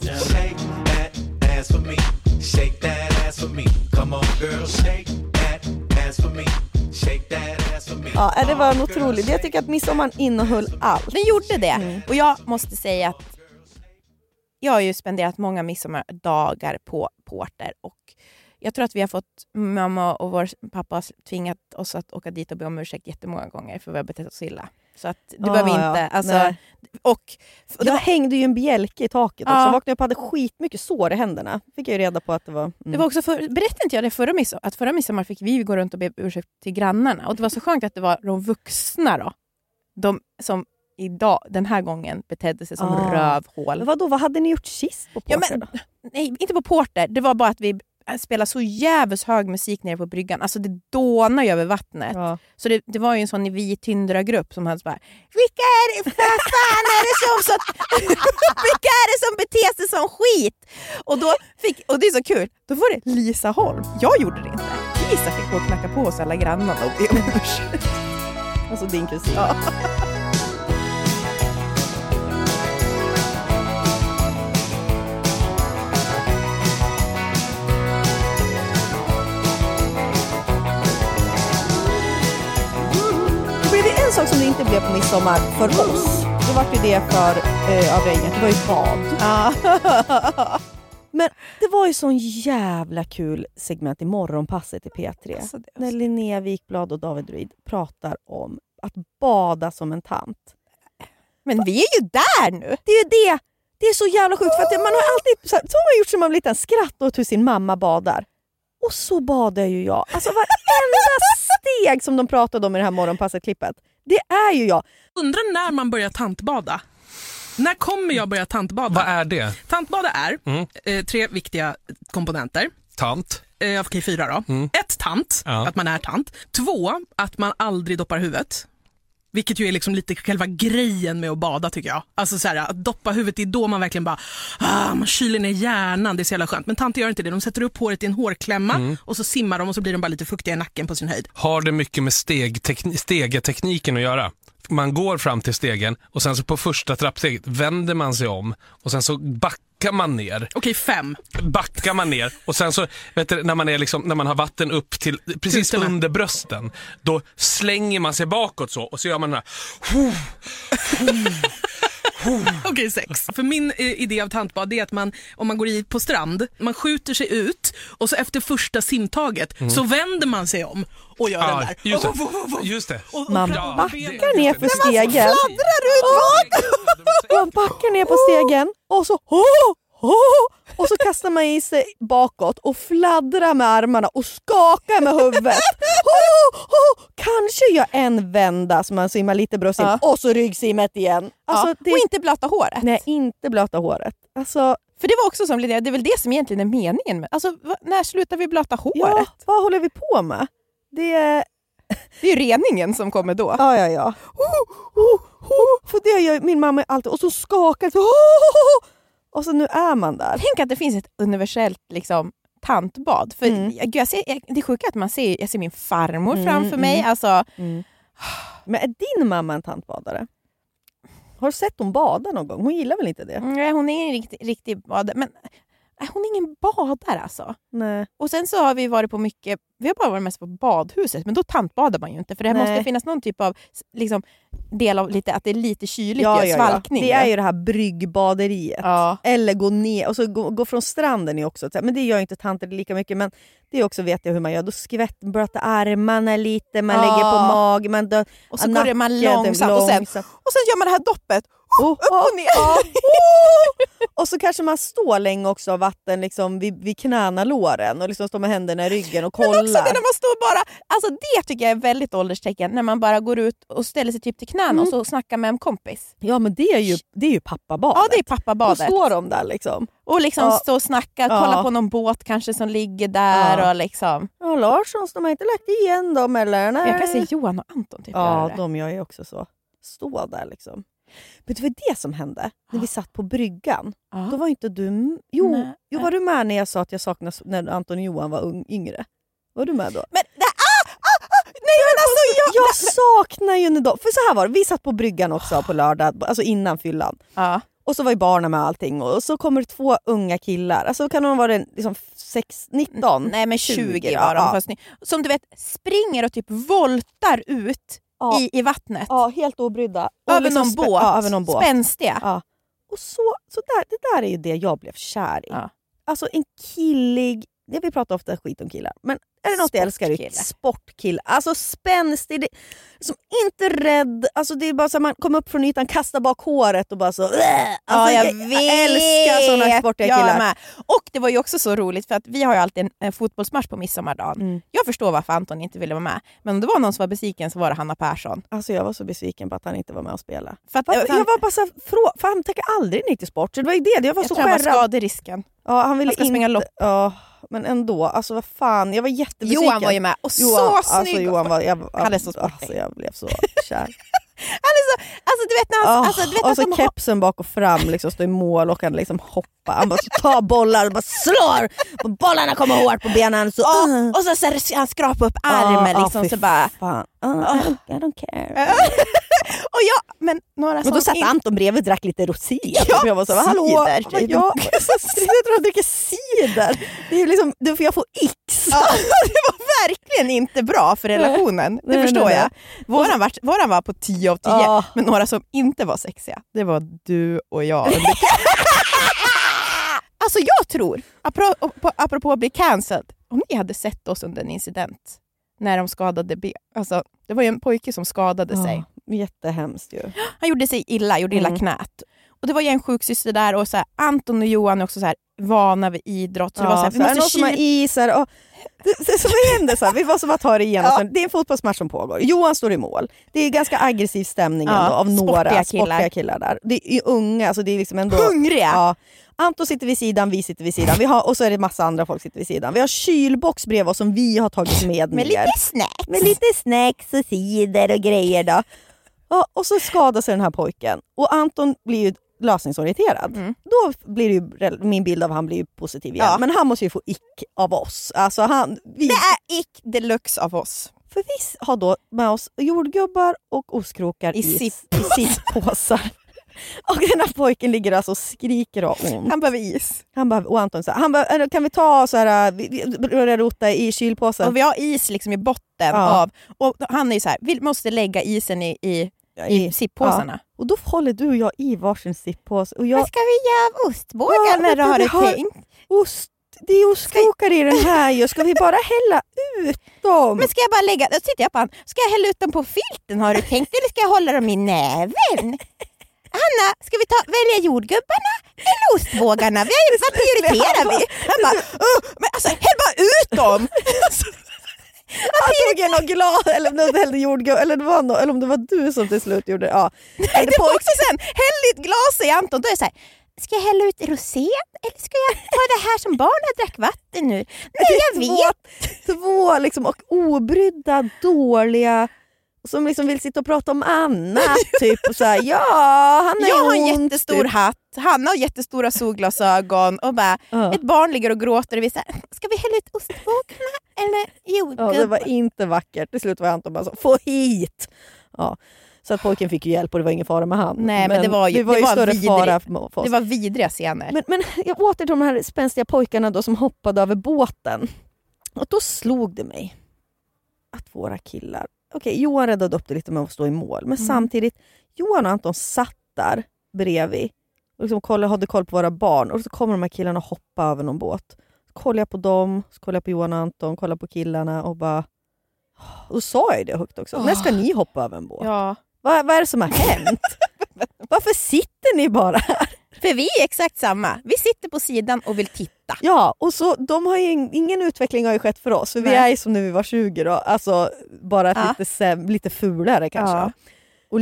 that ass for me. Shake that ass for me. Come on girl, shake that ass for me. Shake that ass for me. Ja, det var en otrolig. Jag tycker att midsommar innehöll allt. Den gjorde det. Mm. Och jag måste säga att jag har ju spenderat många midsommardagar på Porter och jag tror att vi har fått mamma och vår pappa tvingat oss att åka dit och be om ursäkt jättemånga gånger för vi har betett oss illa. Så att det Ah, behöver vi ja. inte. Alltså, Nej. och, och Jag det, hängde ju en bjälke i taket också. Ja. Jag vaknade upp och hade skitmycket sår i händerna. Fick jag ju reda på att det var... Mm. det var också för, berättade inte jag det förra midsommar, att förra midsommar fick vi gå runt och be ursäkt till grannarna. Och det var så skönt att det var de vuxna då. De som idag, den här gången betedde sig som Ah. rövhål. Men vadå, vad hade ni gjort sist på Ja, Porter men, då? nej, inte på Porter. Det var bara att vi spelade så jävligt hög musik nere på bryggan. Alltså det dånar ju över vattnet. Ja. Så det, det var ju en sån vit grupp som hade så bara, vilka är det, vad fan är det som så, vilka är det som beter sig som skit? Och då fick, och det är så kul, då var det Lisa Holm. Jag gjorde det inte. Lisa fick gå och knacka på oss alla grannarna och be om ursäkt. Alltså din kusin. Ja. Det blev ju en sak som det inte blev på midsommar för oss. Det var ju det för eh, av regnet. Det var ju bad. Ja. Men det var ju sån jävla kul segment i morgonpasset i P tre. Alltså, det var när så- Linnea Wikblad och David Ruid pratar om att bada som en tant. Men vi är ju där nu. Det är ju det. Det är så jävla sjukt. För att man har alltid så, här, så har man gjort som man var liten. Skratt åt hur sin mamma badar. Och så badar ju jag. Alltså varenda steg som de pratade om i det här morgonpasset-klippet. Det är ju jag. Undrar när man börjar tantbada. När kommer jag börja tantbada? Vad är det? Tantbada är Mm. eh, tre viktiga komponenter. Tant. Eh, okej, fyra då. Mm. Ett, tant. Ja. Att man är tant. Två, att man aldrig doppar huvudet. Vilket ju är liksom lite själva grejen med att bada tycker jag. Alltså så här, att doppa huvudet, det är då man verkligen bara ah, man kyler ner hjärnan, det är så jävla skönt. Men tanter gör inte det, de sätter upp håret i en hårklämma Mm. och så simmar de och så blir de bara lite fuktiga i nacken på sin höjd. Har det mycket med stegtekni- stegetekniken att göra? Man går fram till stegen och sen så på första trappsteget vänder man sig om och sen så backar man ner. Okej, fem. Backar man ner och sen så vet du, när man är liksom när man har vatten upp till precis Tutorna. under brösten, då slänger man sig bakåt så och så gör man den här. Okej, sex. För min eh, idé av tantbad är att man, om man går i på strand, man skjuter sig ut och så efter första simtaget så vänder man sig om och gör den Ja, där. just det. Och- och- och- och- Just det. och- och- Man och- backar ner för stegen. Fladdrar ut Man backar ner på stegen och så och så kastar man i sig bakåt och fladdrar med armarna och skakar med huvudet. Kanske gör en vända som man simmar lite bröstsim Ja. och så ryggsimmet igen. Alltså, ja. det, Och inte blöta håret. nej, inte blöta håret. Alltså, För det var också som Linnea, det är väl det som egentligen är meningen med. Alltså, va, när slutar vi blöta håret? ja, vad håller vi på med? Det är... Det är ju reningen som kommer då. Ja, ja, ja. För det gör min mamma alltid. Och så skakar så. Och så nu är man där. Tänk att det finns ett universellt liksom, tantbad. För Mm. jag, jag ser, jag, det är sjukt att man ser, jag ser min farmor Mm, framför mig. mm. Alltså, Men är din mamma en tantbadare? Har du sett hon bada någon gång? Hon gillar väl inte det? nej, hon är ingen riktig, riktig badare. Men nej, hon är ingen badare alltså. Nej. Och sen så har vi varit på mycket, vi har bara varit mest på badhuset, men då tantbadar man ju inte. För det Nej. måste finnas någon typ av liksom, del av lite, att det är lite kyligt, Ja, ja, ja, ja. svalkning. Det är ju det här bryggbaderiet. Ja. Eller gå ner, och så gå, gå från stranden är också, men det gör inte tanter lika mycket, men det är också, vet jag hur man gör, då skvätt, blöta armarna lite, man Ja. lägger på mag, man då, Och så går det man nacken, långsamt och sen, och sen gör man det här doppet. oh, upp och ner. oh, oh. Och så kanske man står länge också av vatten liksom vid, vid knäna, låren, och liksom står med händerna i ryggen och kollar. Men också det när man står bara, alltså det tycker jag är väldigt ålderstecken, när man bara går ut och ställer sig typ till knäna Mm. och så snackar med en kompis. Ja, men det är ju, det är ju pappabadet. Ja, det är Då pappabadet. står de där liksom. Och liksom Ja. stå och snacka, Ja. kolla på någon båt kanske som ligger där Ja. och liksom. Ja, Larssons, de har inte lagt igen dem eller? Nej. Jag kan säga Johan och Anton typ Ja, gör det. de gör ju också så. Stå där liksom. Men det var det som hände när vi satt på bryggan. Ja. Då var inte du... Jo, Nej. jo, var du med när jag sa att jag saknas när Anton och Johan var ung, yngre? Var du med då? Men det, ah, ah, ah, nej men alltså jag... Jag saknar ju när de... För så här var det, vi satt på bryggan också på lördag, alltså innan fyllan. Ja. Och så var ju barnen med allting. Och så kommer det två unga killar. Alltså kan de vara liksom sex, nitton? Nej men tjugo tjugo, var de. ja. Fast ni, som du vet springer och typ voltar ut Ja. i, i vattnet. Ja, helt obrydda. Och Över, liksom någon spä- båt. Ja, över någon båt. Spänstiga. Ja. Och så, så där, det där är ju det jag blev kär i. Ja. Alltså en killig, jag vill prata ofta skit om killar. Men är det något jag älskar? Är sportkill. Alltså spänstig. Det, som inte rädd. Alltså det är bara så att man kommer upp från ytan, kastar bak håret och bara så. Alltså, ja, jag, jag, vet. jag älskar sådana sportiga jag killar. Med. Och det var ju också så roligt för att vi har ju alltid en, en fotbollsmatch på midsommardagen. Mm. Jag förstår varför Anton inte ville vara med. Men om det var någon som var besviken så var det Hanna Persson. Alltså jag var så besviken på att han inte var med och spela. För att, för han, jag var bara så för, för han tänker aldrig nej till sport. Så det var ju det. Jag var jag så tror han skärrad. var skaderisken. Ja, han ville han ska inte springa lopp. Ja, men ändå. Alltså vad fan, jag var jättebesviken. Johan var ju med och Johan, så snygg. Alltså Johan var jag, han är så sportig. Alltså jag blev så kär. Han är så, alltså du vet när han, oh, alltså, du vet och så kepsen bak och fram liksom står i mål och han liksom hoppa. Han bara tar bollar och bara slår. Bollarna kommer hårt på benen. Så, oh, uh. Och så, så här, han skrapar upp armen oh, liksom oh, så bara. Fan. Uh, oh. I, don't, I don't care. och jag, men några men då satt in... Anton bredvid och drack lite rosé. Ja, jag var så, hallå, cider. Vad, jag, jag tror att dricker cider. Det är liksom, då får jag få x. Ja, det var verkligen inte bra för relationen. Det nej, förstår nej, nej. jag. Våran var, våran var på tio av tio. Ja. Men några som inte var sexiga, det var du och jag. Alltså jag tror, apropå, apropå att bli cancelled, om ni hade sett oss under en incident när de skadade ben. Alltså, det var ju en pojke som skadade ja, sig. Jättehemskt ju. Han gjorde sig illa, gjorde illa mm. knät. Och det var ju en sjuksyster där och så här, Anton och Johan är också så här vana vid idrott. Så ja, det var så här, vi måste någon som har isar och det, det som hände så här, vi var som att ta det igenom. Ja. Det är en fotbollsmatch som pågår. Johan står i mål. Det är ganska aggressiv stämning ja, av några sportiga killar. sportiga killar där. Det är unga, alltså det är liksom ändå hungriga. Ja. Anton sitter vid sidan, vi sitter vid sidan. Vi har, och så är det massa andra folk sitter vid sidan. Vi har kylbox bredvid oss som vi har tagit med med lite snacks. Med lite snacks och cider och grejer då. Ja, och så skadar sig den här pojken. Och Anton blir ju lösningsorienterad. Mm. Då blir det ju, min bild av han blir ju positiv igen. Ja. Men han måste ju få ick av oss. Alltså han, vi... Det är ick deluxe av oss. För vi har då med oss jordgubbar och ostkrokar i, i sittpåsar. Och den här pojken ligger alltså och skriker och ont. Han behöver is. Han bara, och Anton så här, han bara, kan vi ta så här, vi börjar rota i kylpåsen. Och vi har is liksom i botten ja. av, och han är ju så här, vi måste lägga isen i, i, i sippåsarna. Ja. Och då håller du och jag i varsin sippåse. Och jag, vad ska vi göra av ostbågarna ja, då har du har tänkt? Ost, det är ostkrokar i den här ju. Ska vi bara hälla ut dem? Men ska jag bara lägga, då tittar jag på han, ska jag hälla ut dem på filten har du tänkt? Eller ska jag hålla dem i näven? Hanna, ska vi ta, välja jordgubbarna eller ostbågarna? Vi har ju, vad prioriterar vi? Han bara, oh, men alltså, häll bara ut dem! Han tog en och glas, eller om det hällde jordgubb, eller, det var no, eller om det var du som till slut gjorde ja. Nej, det var också sen, häll i ett glas i Anton, då är det så här, ska jag hälla ut rosé eller ska jag ta det här som barnen drack vatten nu? Nej, jag vet. Två, två liksom, och obrydda, dåliga som liksom vill sitta och prata om annat typ och så här, ja, han är jag har ont, en jättestor typ. hatt, Hanna har jättestora solglasögon och bara, uh. ett barn ligger och gråter och vi säger, ska vi hälla ut ostbågarna eller jordgubbar? Ja, det var inte vackert. Till slut var Anton bara så, få hit! Ja. Så att pojken fick ju hjälp och det var ingen fara med han. Nej, men, men det var ju, det var det ju var större vidrig. fara för oss. Det var vidriga scener. Men, men jag åter till de här spänstiga pojkarna då som hoppade över båten. Och då slog det mig att våra killar, okej, okay, Johan räddade upp det lite med att stå i mål. Men mm. samtidigt, Johan och Anton satt där bredvid och liksom kollade, hade koll på våra barn. Och så kommer de här killarna hoppa över någon båt. Så kollar jag på dem, så kollar jag på Johan och Anton, kollar på killarna och bara... Och sa jag det högt också. Oh. När ska ni hoppa över en båt? Ja. Vad, vad är det som har hänt? Varför sitter ni bara här? För vi är exakt samma. Vi sitter på sidan och vill titta. Ja, och så de har ju ingen utveckling har ju skett för oss. För Nej. vi är ju som när vi var tjugo då. Alltså bara ja. lite, säm, lite fulare kanske. Ja. Och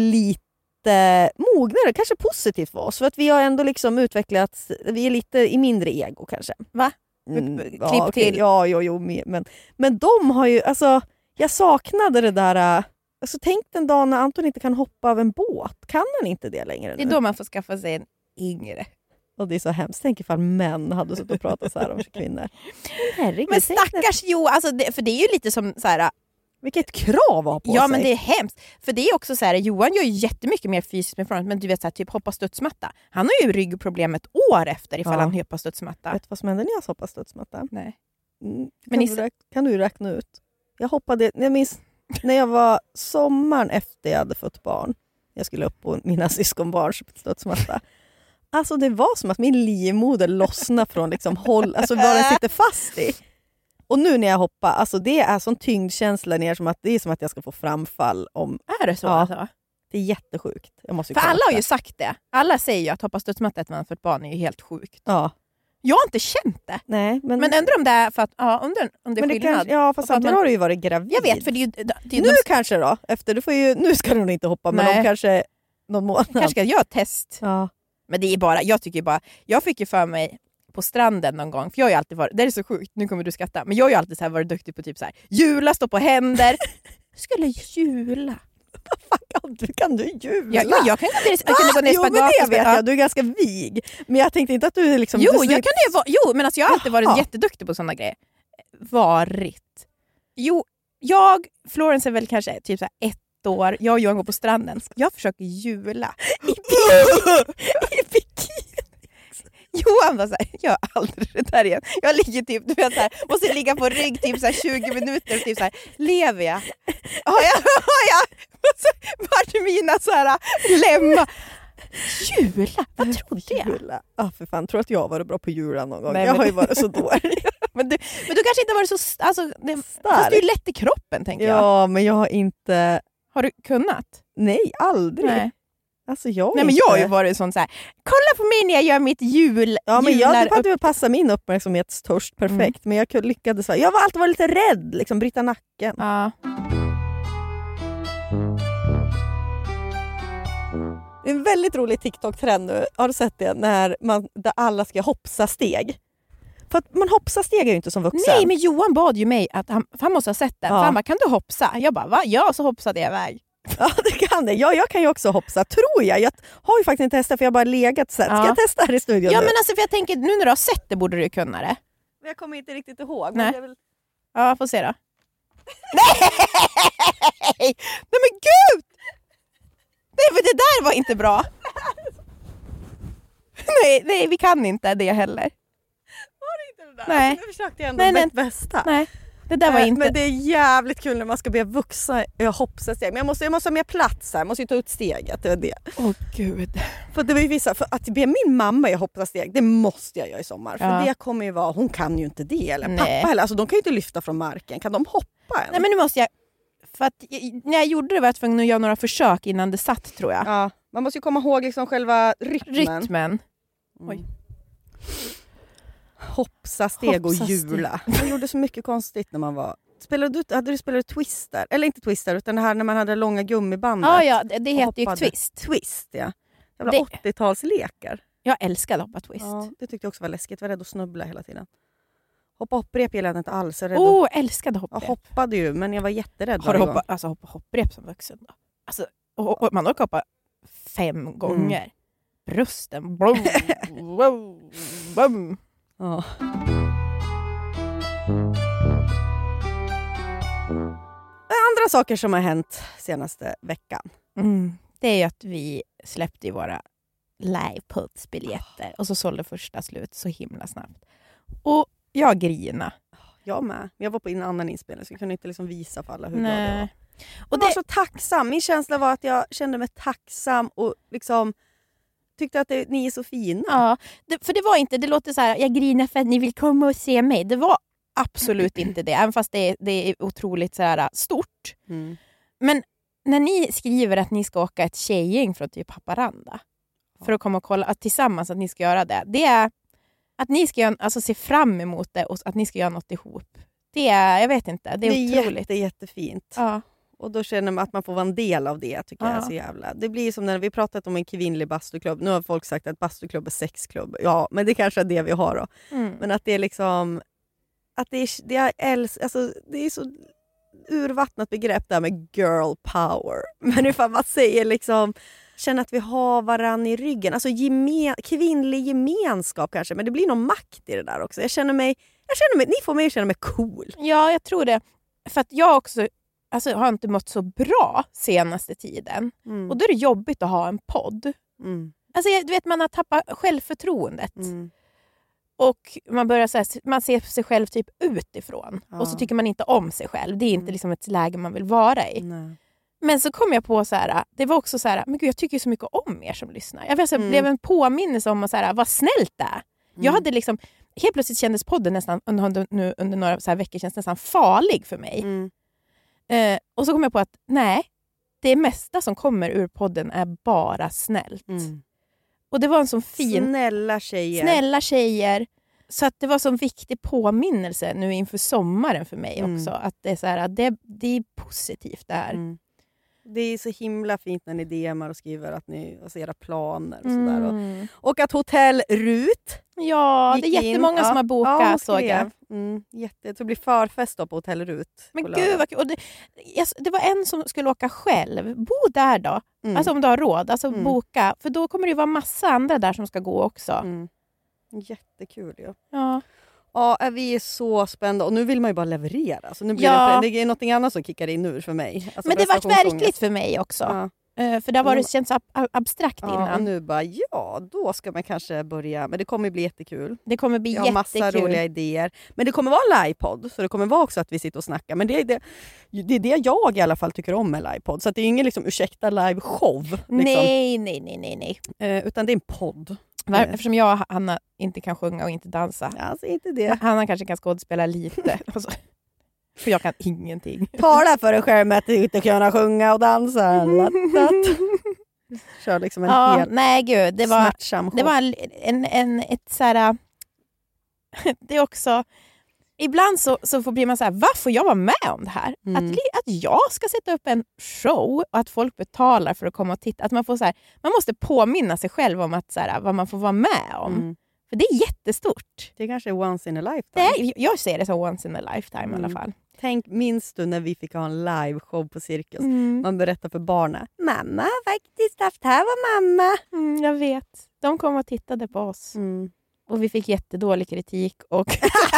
lite mognare, kanske positivt för oss. För att vi har ändå liksom utvecklats, vi är lite i mindre ego kanske. Va? Mm, Klipp ja, okay. till. Ja, jo, jo, men, men de har ju, alltså jag saknade det där. Alltså tänk den dagen när Anton inte kan hoppa av en båt. Kan han inte det längre nu? Det är då man får skaffa sig en yngre. Och det är så hemskt. Tänk ifall män hade suttit och pratat så här om kvinnor. Herregud, men stackars Jo, alltså det, för det är ju lite som så här. Vilket krav var på ja, sig. Men det är hemskt. För det är också så här, Johan gör ju jättemycket mer fysiskt med framåt, men du vet så här, typ hoppa studsmatta. Han har ju ryggproblem ett år efter ifall ja. han hoppar studsmatta. Vet du vad som hände när jag hoppade studsmatta? Nej. Mm, kan, men du räkna, kan du räkna ut? Jag hoppade, jag minns när jag var sommaren efter jag hade fått barn. Jag skulle upp på mina syskonbarns studsmatta. Alltså det var som att min livmoder lossnade från liksom håll, alltså vad den sitter fast i. Och nu när jag hoppar, alltså det är sån tyngdkänsla ner som att det är som att jag ska få framfall om... Är det så? Ja. Alltså? Det är jättesjukt. Jag måste ju För kolla alla har det. ju sagt det. Alla säger ju att hoppa studsmatta ett man för ett barn är ju helt sjukt. Ja. Jag har inte känt det. Nej, men... Men undrar om det är för att, ja, undrar om det är men det skillnad. kanske, ja, fast för att samtidigt man- har du ju varit gravid. Jag vet, för det är ju... Det, det är Nu de, kanske då, efter, du får ju, nu ska du nog inte hoppa, men Nej. om kanske någon månad. kanske ska jag göra ett test. Ja. Men det är bara, jag tycker ju bara, jag fick ju för mig på stranden någon gång, för jag har ju alltid varit, det är så sjukt, nu kommer du skratta, men jag har ju alltid så här varit duktig på typ så här, jula, stå på händer. Skulle jula. Kan du, kan du jula? Ja, ja, jag kan gå ner, jag kunde gå ner i Jo, men spagat. det vet jag, du är ganska vig. Men jag tänkte inte att du liksom... Jo, du jag släpp- kan ju vara, jo, men alltså jag har alltid varit Jaha. jätteduktig på sådana grejer. Varit. Jo, jag, Florence är väl kanske typ så här ett år, jag och Johan går på stranden. Jag försöker jula. I bikini. I bikini. Johan var såhär, jag gör aldrig det där igen. Jag ligger typ, du vet såhär, måste ligga på rygg typ såhär tjugo minuter och typ såhär, lever jag? Har jag? Har jag? Och så vart mina såhär lemma. Jula? Vad trodde jag? Jula. Ja, för fan, tror att jag har varit bra på jula någon gång. Nej, jag men- har ju varit så dålig. Men du, men du kanske inte har varit så... Alltså, det, fast du är ju lätt i kroppen, tänker jag. Ja, men jag har inte... Har du kunnat? Nej, aldrig. Nej. Alltså jag Nej, men jag har ju varit sån så här. Kolla på mig när jag gör mitt jul. Ja, men jag jular typ hade väl passat min uppmärksamhetstörst perfekt. Mm. Men jag kunde- lyckades... Jag var alltid varit lite rädd, liksom bryta nacken. Ja. Det är en väldigt rolig TikTok-trend nu. Har du sett det? När man, där alla ska hoppsa steg. För att man hoppsa steg är ju inte som vuxen. Nej, men Johan bad ju mig att han, för han måste ha sett den. Ja. För han bara, kan du hoppsa? Jag bara, va? Ja, så hoppsade jag iväg. Ja, det kan det. Ja, jag kan ju också hoppsa, tror jag. Jag har ju faktiskt inte testat för jag har bara legat sen. Ska Ja. jag testa här i studion Ja, nu? men alltså för jag tänker, nu när du har sett det borde du ju kunna det. Jag kommer inte riktigt ihåg. Nej. Men det är väl... Ja, får se då. Nej! Nej men gud! Nej, men det där var inte bra. nej, nej, vi kan inte det heller. Var det inte det där? Nej. Nu försökte jag ändå Nej, mitt nej. bästa. Nej, det där var Eh, inte... Men det är jävligt kul när man ska bli vuxen och hoppsa steg. Men jag måste, jag måste ha mer plats här. Jag måste ju ta ut steget. Det var det. Åh gud. För det var ju vissa, för att be min mamma jag hoppar steg, det måste jag göra i sommar. För Ja. det kommer ju vara, hon kan ju inte det. Eller Nej. pappa heller. Alltså de kan ju inte lyfta från marken. Kan de hoppa än? Nej, men nu måste jag... För att jag- när jag gjorde det var jag tvungen att göra några försök innan det satt, tror jag. Ja, man måste ju komma ihåg liksom själva rytmen. Rytmen. Mm. Oj. Hoppsa steg och Hoppsa steg. jula. Man gjorde så mycket konstigt när man var... Spelade du, hade du spelat Twister? Eller inte Twister, utan det här när man hade långa gummibandet. Ja, ja, det, det och heter ju hoppade. twist. Twist, ja. Jävla Det- åttiotalslekar. Jag älskade hoppa twist. Ja, det tyckte jag också var läskigt. Jag var rädd att snubbla hela tiden. Hoppa hopprep gillade jag inte alls. Jag, var rädd Åh, att... oh, älskade jag hopprep. hoppade ju, men jag var jätterädd Har du varje gång. hoppat, alltså, hoppa hopprep som vuxen då? Alltså, och, och man orkar hoppa fem gånger. Brösten. Blum, blum, blum. Ja. Andra saker som har hänt senaste veckan. Mm. Det är ju att vi släppte ju våra livepodsbiljetter och så sålde första slut så himla snabbt. Och jag grina. Jag med. Jag var på en annan inspelning så jag kunde inte liksom visa för alla hur glad jag var. Nej. Och Och var det, så tacksam. Min känsla var att jag kände mig tacksam och liksom tyckte att det, ni är så fina. ja, det, för det var inte, det låter så här, jag grinar för att ni vill komma och se mig. Det var absolut inte det, även fast det är, det är otroligt så här stort. Mm. Men när ni skriver att ni ska åka ett tjejgäng från typ Haparanda för att komma och kolla att tillsammans att ni ska göra det. Det är att ni ska göra, alltså se fram emot det och att ni ska göra något ihop. Det är, jag vet inte, det är, Det är otroligt. jätte, jättefint. Ja. Och då känner man att man får vara en del av det, tycker jag är Ja. så jävla. Det blir som när vi pratat om en kvinnlig bastuklubb. Nu har folk sagt att bastuklubb är sexklubb. Ja, men det kanske är det vi har då. Mm. Men att det är liksom... Att det är, det är, äls, alltså, det är så urvattnat begrepp där med girl power. Men ifall man säger liksom... Känna att vi har varann i ryggen. Alltså gemen, kvinnlig gemenskap kanske. Men det blir någon makt i det där också. Jag känner mig... Jag känner mig ni får mig att känna mig cool. Ja, jag tror det. För att jag också alltså, har inte mått så bra senaste tiden. Mm. Och då är det jobbigt att ha en podd. Mm. Alltså, jag- du vet, man har tappat självförtroendet. Mm. Och man börjar så här, man ser sig själv typ utifrån. Ja. Och så tycker man inte om sig själv. Det är inte Mm. liksom ett läge man vill vara i. Nej. Men så kom jag på så här, det var också så här, men gud, jag tycker så mycket om er som lyssnar. Jag alltså, Mm. blev en påminnelse om att så här, vad snällt det är. Jag Mm. hade liksom, helt plötsligt kändes podden nästan under, nu, under några så här veckor känns nästan farlig för mig. Mm. Eh, och så kom jag på att nej, det mesta som kommer ur podden är bara snällt. Mm. Och det var en sån fin... Snälla tjejer. Snälla tjejer. Så att det var en sån viktig påminnelse nu inför sommaren för mig Mm. också. Att det är, så här, att det, det är positivt det här. Mm. Det är så himla fint när ni D M:ar och skriver att ni alltså era planer och sådär. Mm. Och, och att Hotell Rut Ja, gick det är jättemånga in. som har bokat, ja, såg jag. Mm, jätte, det blir förfest då på Hotell Rut. Men på gud lördag. vad kul. Och det, jag, det var en som skulle åka själv. Bo där då. Mm. Alltså om du har råd. Alltså Mm. boka. För då kommer det ju vara massa andra där som ska gå också. Mm. Jättekul ju. Ja. Ja, vi är så spända och nu vill man ju bara leverera. Så nu blir Ja. det, det är något annat som kickar in nu för mig. Alltså Men det var prestationsångest. verkligt för mig också. Ja. Eh, för där var det Mm. känns ab- abstrakt Ja, och innan. nu bara, ja, då ska man kanske börja. Men det kommer bli jättekul. Det kommer bli Jag har massa jättekul. roliga idéer. Men det kommer vara en livepodd, så det kommer vara också att vi sitter och snackar. Men det är det, det, är det jag i alla fall tycker om med livepodd. Så att det är ingen liksom, ursäkta live-show. Liksom. Nej, nej, nej, nej, nej. Eh, utan det är en podd. Var, Eh, eftersom jag och Hanna inte kan sjunga och inte dansa. ja, alltså inte det. Hanna kanske kan skådespela lite. Alltså, för jag kan ingenting. Tala för dig själv med att du inte kunna sjunga och dansa. Lattat. Kör liksom en Ja, helt nej gud, det var, smärtsam show. det var en, en, en ett så här, det är också ibland så, så får blir man så här, vad får jag vara med om det här? Mm. Att, li- att jag ska sätta upp en show och att folk betalar för att komma och titta. Att man, får så här, man måste påminna sig själv om att, så här, vad man får vara med om. Mm. För det är jättestort. Det är kanske är once in a lifetime. Det är, jag ser det som once in a lifetime Mm. i alla fall. Tänk, minns du när vi fick ha en liveshow på Cirkus? Mm. Man berättar för barnen. Mamma har faktiskt haft, här var mamma. Mm, jag vet. De kom och tittade på oss. Mm. Och vi fick jättedålig kritik. Och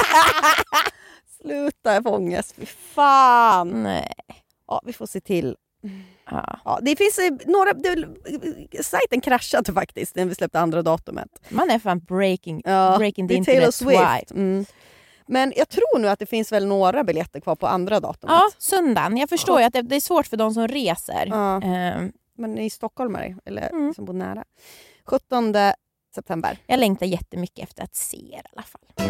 Sluta få ångest, fy fan. nej. Ja, vi får se till. Ja. Ja, det finns eh, några... Det, sajten kraschade faktiskt när vi släppte andra datumet. Man är fan breaking, Ja, breaking the det är Taylor internet Swift. wide. Mm. Men jag tror nu att det finns väl några biljetter kvar på andra datumet. Ja, söndagen. Jag förstår ju att det, det är svårt för de som reser. Ja. Ehm, Men i Stockholm är det, eller Mm. som bor nära. sjuttonde september. jag längtar jättemycket efter att se er i alla fall.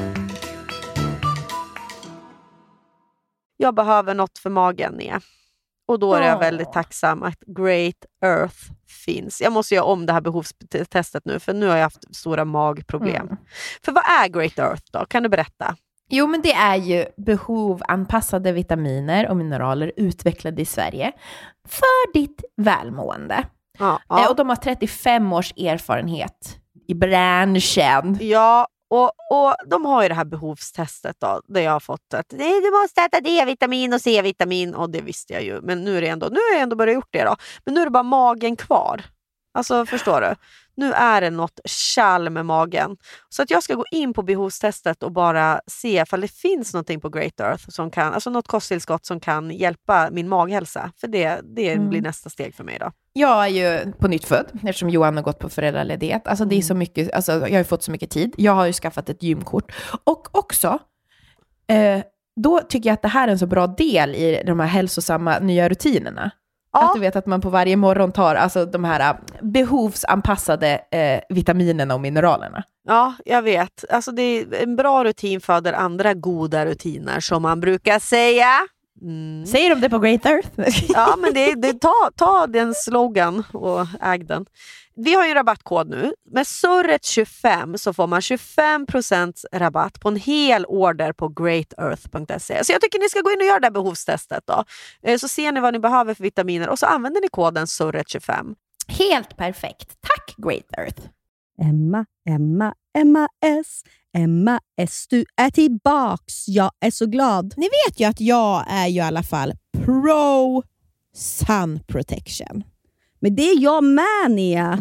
Jag behöver något för magen ner. Och då är jag Åh. väldigt tacksam att Great Earth finns. Jag måste göra om det här behovstestet nu, för nu har jag haft stora magproblem. Mm. För vad är Great Earth då? Kan du berätta? Jo, men det är ju behovanpassade vitaminer och mineraler utvecklade i Sverige för ditt välmående. Ja, Eh, ja. Och de har trettiofem års erfarenhet i branschen. ja och, och de har ju det här behovstestet då, där jag har fått att nej, du måste äta D-vitamin och C-vitamin, och det visste jag ju. Men nu är det ändå, nu har jag ändå börjat gjort det då. Men nu är det bara magen kvar. Alltså, förstår du? Nu är det något kall med magen. Så att jag ska gå in på behovstestet och bara se ifall det finns någonting på Great Earth som kan, alltså något kosttillskott som kan hjälpa min maghälsa. För det, det Mm. blir nästa steg för mig då. Jag är ju på nytt född eftersom Johan har gått på föräldraledighet. Alltså det är så mycket, alltså jag har ju fått så mycket tid. Jag har ju skaffat ett gymkort. Och också, eh, då tycker jag att det här är en så bra del i de här hälsosamma nya rutinerna. Ja. Att du vet att man på varje morgon tar alltså de här eh, behovsanpassade eh, vitaminerna och mineralerna. Ja, jag vet. Alltså det är en bra rutin föder andra goda rutiner, som man brukar säga. Mm. Säger de det på Great Earth? Ja, men det, det, ta, ta den slogan och äg den. Vi har ju en rabattkod nu. Med surret tjugofem så får man tjugofem procent rabatt på en hel order på great earth punkt se. Så jag tycker ni ska gå in och göra det här behovstestet då. Eh, Så ser ni vad ni behöver för vitaminer och så använder ni koden surret tjugofem. Helt perfekt. Tack Great Earth. Emma, Emma, Emma S. Emma S, du är tillbaks. Jag är så glad. Ni vet ju att jag är ju i alla fall pro sun protection. Men det är jag med, Nia.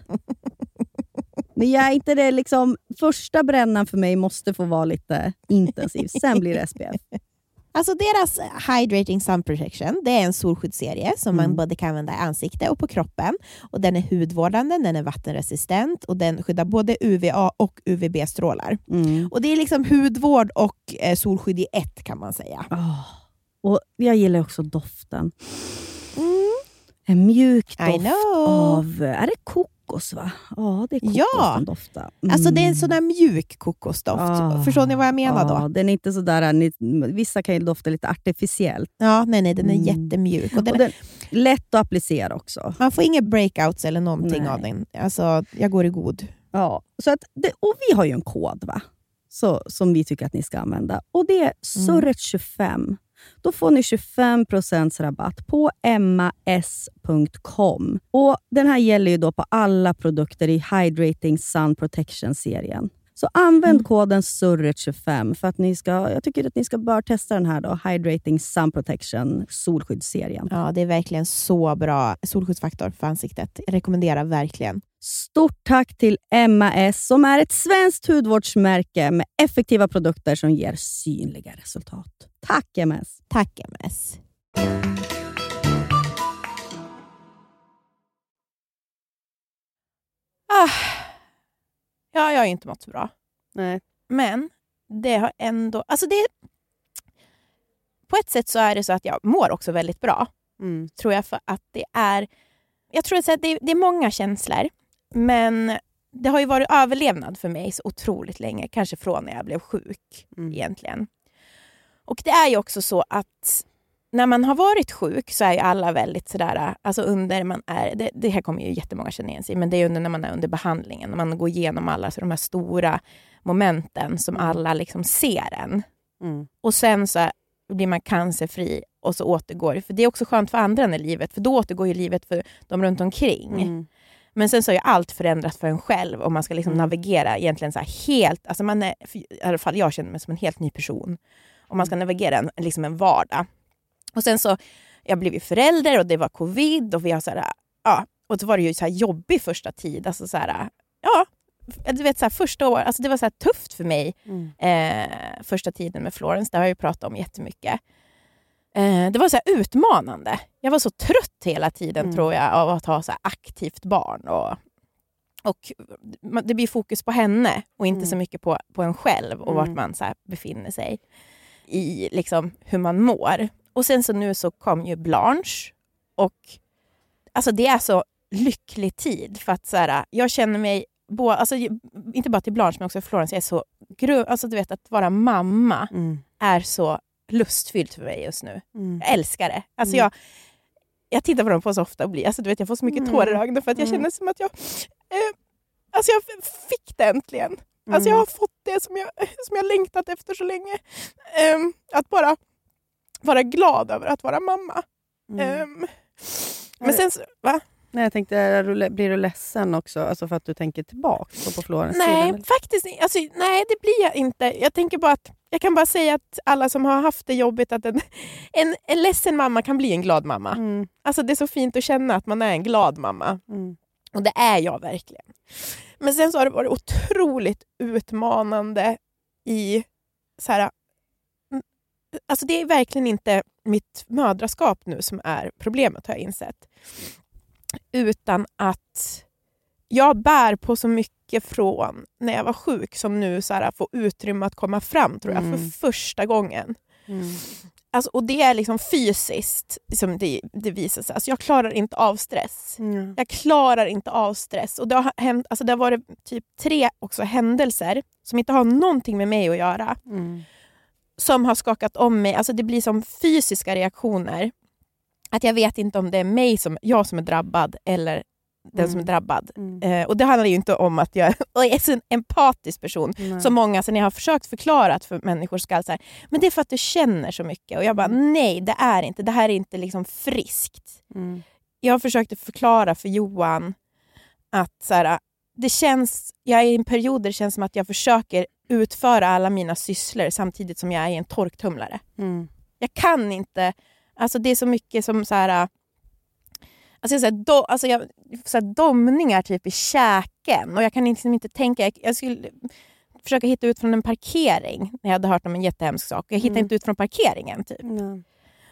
Men jag är inte det liksom, första brännan för mig måste få vara lite intensiv. Sen blir det S P F. Alltså deras Hydrating Sun Protection, det är en solskyddsserie som Mm. man både kan använda i ansikte och på kroppen. Och den är hudvårdande, den är vattenresistent och den skyddar både U V A och U V B-strålar. Mm. Och det är liksom hudvård och eh, solskydd i ett kan man säga. Oh. Och jag gillar också doften. En mjuk I doft know. av, är det kokos kokos va? Ja, det är kokos Ja. som doftar. Mm. Alltså det är en sån där mjuk kokosdoft. Ah. Förstår ni vad jag menar Ja, då? den är inte så där, ni, vissa kan ju dofta lite artificiellt. Ja, nej, nej, den är Mm. jättemjuk. Och den, Och den, lätt att applicera också. man får inga breakouts eller någonting Nej. av den. Alltså, jag går i god. Ja, så att det, och vi har ju en kod va? Så, som vi tycker att ni ska använda. Och det är surret tjugofem. Då får ni tjugofem procent rabatt på emma s punkt com. Och den här gäller ju då på alla produkter i Hydrating Sun Protection-serien. Så använd Mm. koden surret tjugofem för att ni ska, jag tycker att ni ska bör testa den här då, Hydrating Sun Protection solskyddsserien. Ja, det är verkligen så bra solskyddsfaktor för ansiktet. Jag rekommenderar verkligen. Stort tack till Emma S som är ett svenskt hudvårdsmärke med effektiva produkter som ger synliga resultat. Tack M S. Tack M S. Ah. Ja, jag har ju inte mått så bra. Nej. Men det har ändå... Alltså det, på ett sätt så är det så att jag mår också väldigt bra. Mm. Tror jag, för att det är... Jag tror att det, det är många känslor. Men det har ju varit överlevnad för mig så otroligt länge. Kanske från när jag blev sjuk Mm. egentligen. Och det är ju också så att när man har varit sjuk så är ju alla väldigt sådär, alltså under man är, det, det här kommer ju jättemånga känna igen sig, men det är under när man är under behandlingen, när man går igenom alla så de här stora momenten som alla liksom ser en. Mm. Och sen så blir man cancerfri och så återgår, för det är också skönt för andra i livet, för då återgår ju livet för de runt omkring. Mm. Men sen så är ju allt förändrat för en själv och man ska liksom Mm. navigera egentligen så här helt, alltså man är, i alla fall jag känner mig som en helt ny person. Och man ska navigera en, liksom en vardag. Och sen så, jag blev ju förälder och det var covid och vi har så här, ja, och så var det ju så här jobbig första tid, alltså så här, ja, du vet så här första år, alltså det var så här tufft för mig Mm. eh, första tiden med Florence, det har jag ju pratat om jättemycket. Eh, det var så här utmanande. Jag var så trött hela tiden Mm. tror jag av att ha så här aktivt barn och och det blir fokus på henne och inte Mm. så mycket på, på en själv och Mm. vart man så här befinner sig i liksom hur man mår. Och sen så nu så kom ju Blanche och alltså det är så lycklig tid för att så här, jag känner mig bo, alltså, inte bara till Blanche men också Florence, jag är så gru, alltså du vet att vara mamma Mm. är så lustfyllt för mig just nu. Mm. Jag älskar det. Alltså Mm. jag jag tittar på dem på så ofta och blir, alltså du vet jag får så mycket Mm. tårar i ögonen för att jag Mm. känner som att jag eh, alltså jag fick det äntligen. Mm. Alltså jag har fått det som jag, som jag längtat efter så länge. Um, att bara vara glad över att vara mamma. Mm. Um, men sen så, va? Nej, jag tänkte, är du, blir du ledsen också alltså för att du tänker tillbaka på Florence? Nej, tiden, faktiskt alltså, nej, det blir jag inte. Jag tänker bara att jag kan bara säga att alla som har haft det jobbigt, att en, en, en ledsen mamma kan bli en glad mamma. Mm. Alltså det är så fint att känna att man är en glad mamma. Mm. Och det är jag verkligen. Men sen så har det varit otroligt utmanande i så här, alltså det är verkligen inte mitt mödraskap nu som är problemet, har jag insett. Utan att jag bär på så mycket från när jag var sjuk som nu så här, får utrymme att komma fram, tror jag, Mm. för första gången. Mm. Alltså, och det är liksom fysiskt som det, det visar sig. Alltså, jag klarar inte av stress. Mm. Jag klarar inte av stress. Och det har, hänt, alltså, det har varit typ tre också händelser som inte har någonting med mig att göra. Mm. Som har skakat om mig. Alltså, det blir som fysiska reaktioner. Att jag vet inte om det är mig som, jag som är drabbad eller den Mm. som är drabbad. Mm. Eh, och det handlar ju inte om att jag, jag är en empatisk person. Nej. Så många, sen jag har försökt förklara för människor ska så här, men det är för att du känner så mycket. Och jag bara, nej det är inte, det här är inte liksom friskt. Mm. Jag försökte förklara för Johan att så här, det känns, jag är i en period där det känns som att jag försöker utföra alla mina sysslor samtidigt som jag är i en torktumlare. Mm. Jag kan inte, alltså det är så mycket som så här, alltså jag, så här, do, alltså jag så här, domningar typ i käken och jag kan liksom inte tänka, jag, jag skulle försöka hitta ut från en parkering när jag hade hört om en jättehemsk sak. Jag hittade Mm. inte ut från parkeringen typ. Mm.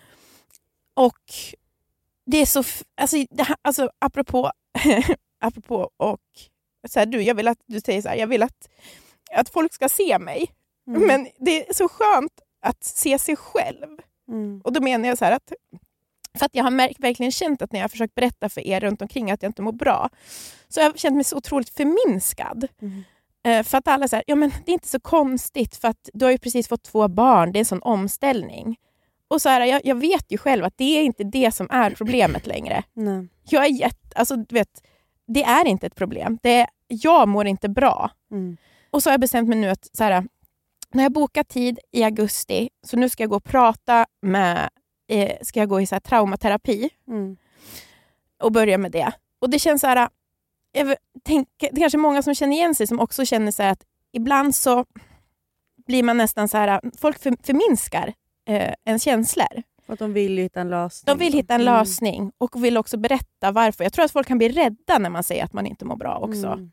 Och det är så, f- alltså, det här, alltså apropå, apropå och så här, du, jag vill att du säger så här, jag vill att, att folk ska se mig. Mm. Men det är så skönt att se sig själv. Mm. Och då menar jag så här att För att jag har märkt, verkligen känt att när jag har försökt berätta för er runt omkring att jag inte mår bra, så jag har känt mig så otroligt förminskad. Mm. Eh, för att alla säger, ja men det är inte så konstigt för att du har ju precis fått två barn, det är en sån omställning. Och så här, jag, jag vet ju själv att det är inte det som är problemet längre. Nej. Jag är jätte, alltså du vet, det är inte ett problem. Det är, jag mår inte bra. Mm. Och så har jag bestämt mig nu att så här, när jag bokar tid i augusti, så nu ska jag gå och prata med, eh, ska jag gå i så här traumaterapi Mm. och börja med det. Och det känns så här, jag tänker, det är kanske många som känner igen sig som också känner så här att ibland så blir man nästan så här, folk för, förminskar eh, en känslor. För att de vill hitta en lösning. De vill hitta en Mm. lösning och vill också berätta varför. Jag tror att folk kan bli rädda när man säger att man inte mår bra också. Mm.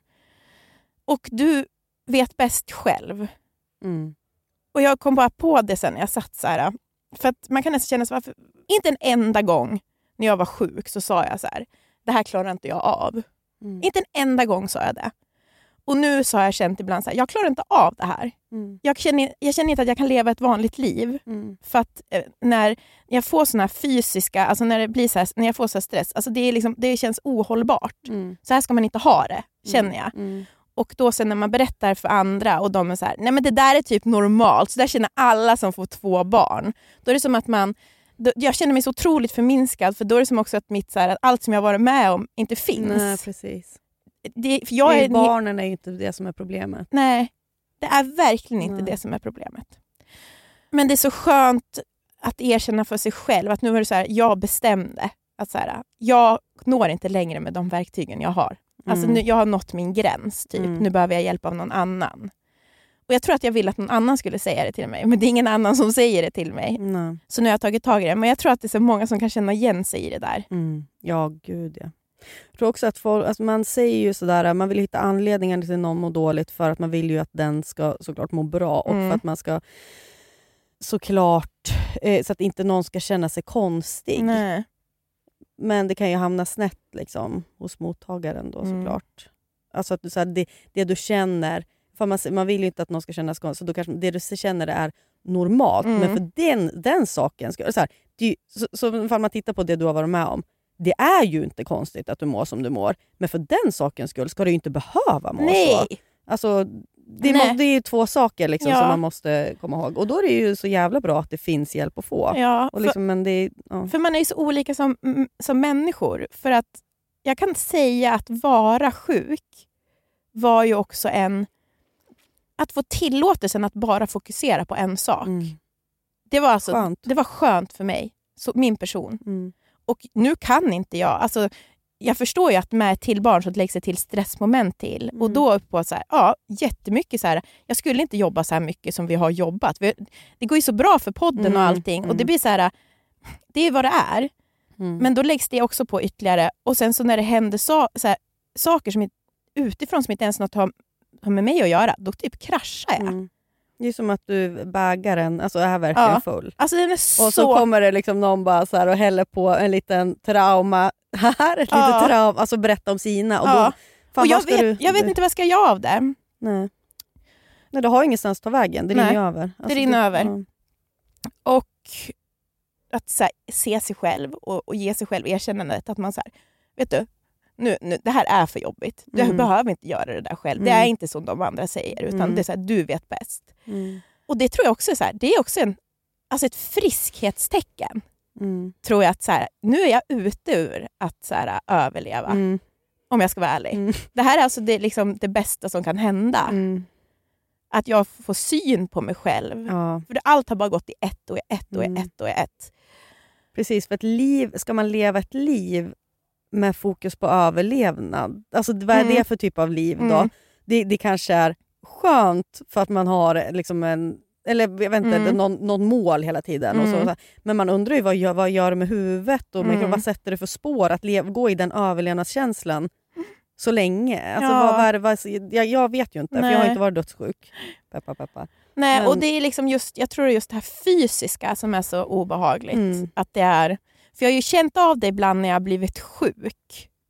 Och du vet bäst själv. Mm. Och jag kom bara på det sen när jag satt så här. För att man kan nästan känna så varför. Inte en enda gång när jag var sjuk så sa jag så här, det här klarar inte jag av. Mm. Inte en enda gång sa jag det. Och nu så har jag känt ibland så här, jag klarar inte av det här. Mm. Jag känner, jag känner inte att jag kan leva ett vanligt liv. Mm. För att eh, när jag får såna här fysiska, alltså när det blir så här, när jag får så här stress, alltså det, är liksom, det känns ohållbart. Mm. Så här ska man inte ha det, känner jag. Mm. Och då sen när man berättar för andra och de är så här, nej men det där är typ normalt, så där känner alla som får två barn. Då är det som att man, då, jag känner mig så otroligt förminskad, för då är det som också att, mitt, så här, att allt som jag varit med om inte finns. Nej, precis. Det, för jag det är, är, barnen är ju inte det som är problemet. Nej, det är verkligen inte Nej. det som är problemet. Men det är så skönt att erkänna för sig själv att nu var det så här, jag bestämde att så här, jag når inte längre med de verktygen jag har. Alltså Mm. nu, jag har nått min gräns typ. Mm. Nu behöver jag hjälp av någon annan. Och jag tror att jag vill att någon annan skulle säga det till mig, men det är ingen annan som säger det till mig. Nej. Så nu har jag tagit tag i det, men jag tror att det är så många som kan känna igen sig i det där. Mm. Ja, gud ja. Jag tror också att folk, alltså man säger ju sådär, man vill hitta anledningar till någon mår dåligt för att man vill ju att den ska såklart må bra och Mm. för att man ska såklart, eh, så att inte någon ska känna sig konstig. Nej. Men det kan ju hamna snett liksom hos mottagaren då Mm. såklart. Alltså att du, så här, det, det du känner, för man, man vill ju inte att någon ska känna sig konstig, så då kanske det du känner är normalt, Mm. men för den, den saken ska, så, här, det är ju, så, så ifall man tittar på det du har varit med om, det är ju inte konstigt att du mår som du mår, men för den sakens skull ska du ju inte behöva må Nej. så. Alltså, det, Nej. må, det är ju två saker liksom, Ja. som man måste komma ihåg, och då är det ju så jävla bra att det finns hjälp att få. Ja, Och liksom, men det, ja. För man är ju så olika som, som människor. För att jag kan säga att vara sjuk var ju också en... Att få tillåtelsen att bara fokusera på en sak. Mm. Det var alltså, Skönt. det var skönt för mig, så, min person. Mm. Och nu kan inte jag... Alltså, jag förstår ju att med ett till barn så läggs det till stressmoment till. Mm. Och då upp på så här, ja, jättemycket så här, jag skulle inte jobba så här mycket som vi har jobbat. Vi, det går ju så bra för podden Mm, och allting. mm. Och det blir så här, det är vad det är. Mm. Men då läggs det också på ytterligare. Och sen så när det händer så, så här, saker som är utifrån som inte ens något har, har med mig att göra, då typ kraschar jag. Mm. Det är som att du bägaren alltså är verkligen Ja. full. Alltså den är så... Och så kommer det liksom någon bara så här och häller på en liten trauma. Här, ett Ja. litet trauma. Alltså berätta om sina. Och då, Ja. fan, och vad jag ska vet, du, jag vet inte vad jag ska göra av det. Nej. Nej, det har ingenstans att ta vägen. Det Nej. rinner ju över. Alltså, rinner över. Ja. Och att så här, se sig själv och, och ge sig själv erkännandet att man så här, vet du, nu, nu, det här är för jobbigt. Du Mm. behöver inte göra det där själv. Det Mm. är inte som de andra säger, utan Mm. det är så här, du vet bäst. Mm. Och det tror jag också är så här, det är också en, alltså ett friskhetstecken. Mm. Tror jag att så här, nu är jag ute ur att så här, överleva. Mm. Om jag ska vara ärlig. Mm. Det här är alltså det, liksom, det bästa som kan hända. Mm. Att jag får syn på mig själv. Ja. För det, allt har bara gått i ett och i ett och i Mm. ett och i ett. Precis, för ett liv, ska man leva ett liv med fokus på överlevnad, alltså vad är Mm. det för typ av liv då? Mm. Det, det kanske är skönt för att man har liksom en, eller jag vet inte, Mm. någon, någon mål hela tiden. Och Mm. så, men man undrar ju vad gör, vad gör det med huvudet och Mm. med, vad sätter det för spår att lev, gå i den överlevnadskänslan så länge. Alltså, Ja. vad, vad är det, vad, jag, jag vet ju inte, för jag har Nej. inte varit dödssjuk. Peppa, peppa. Nej, Men- och det är liksom just, jag tror det är just det här fysiska som är så obehagligt. Mm. Att det är, för jag har ju känt av det ibland när jag har blivit sjuk.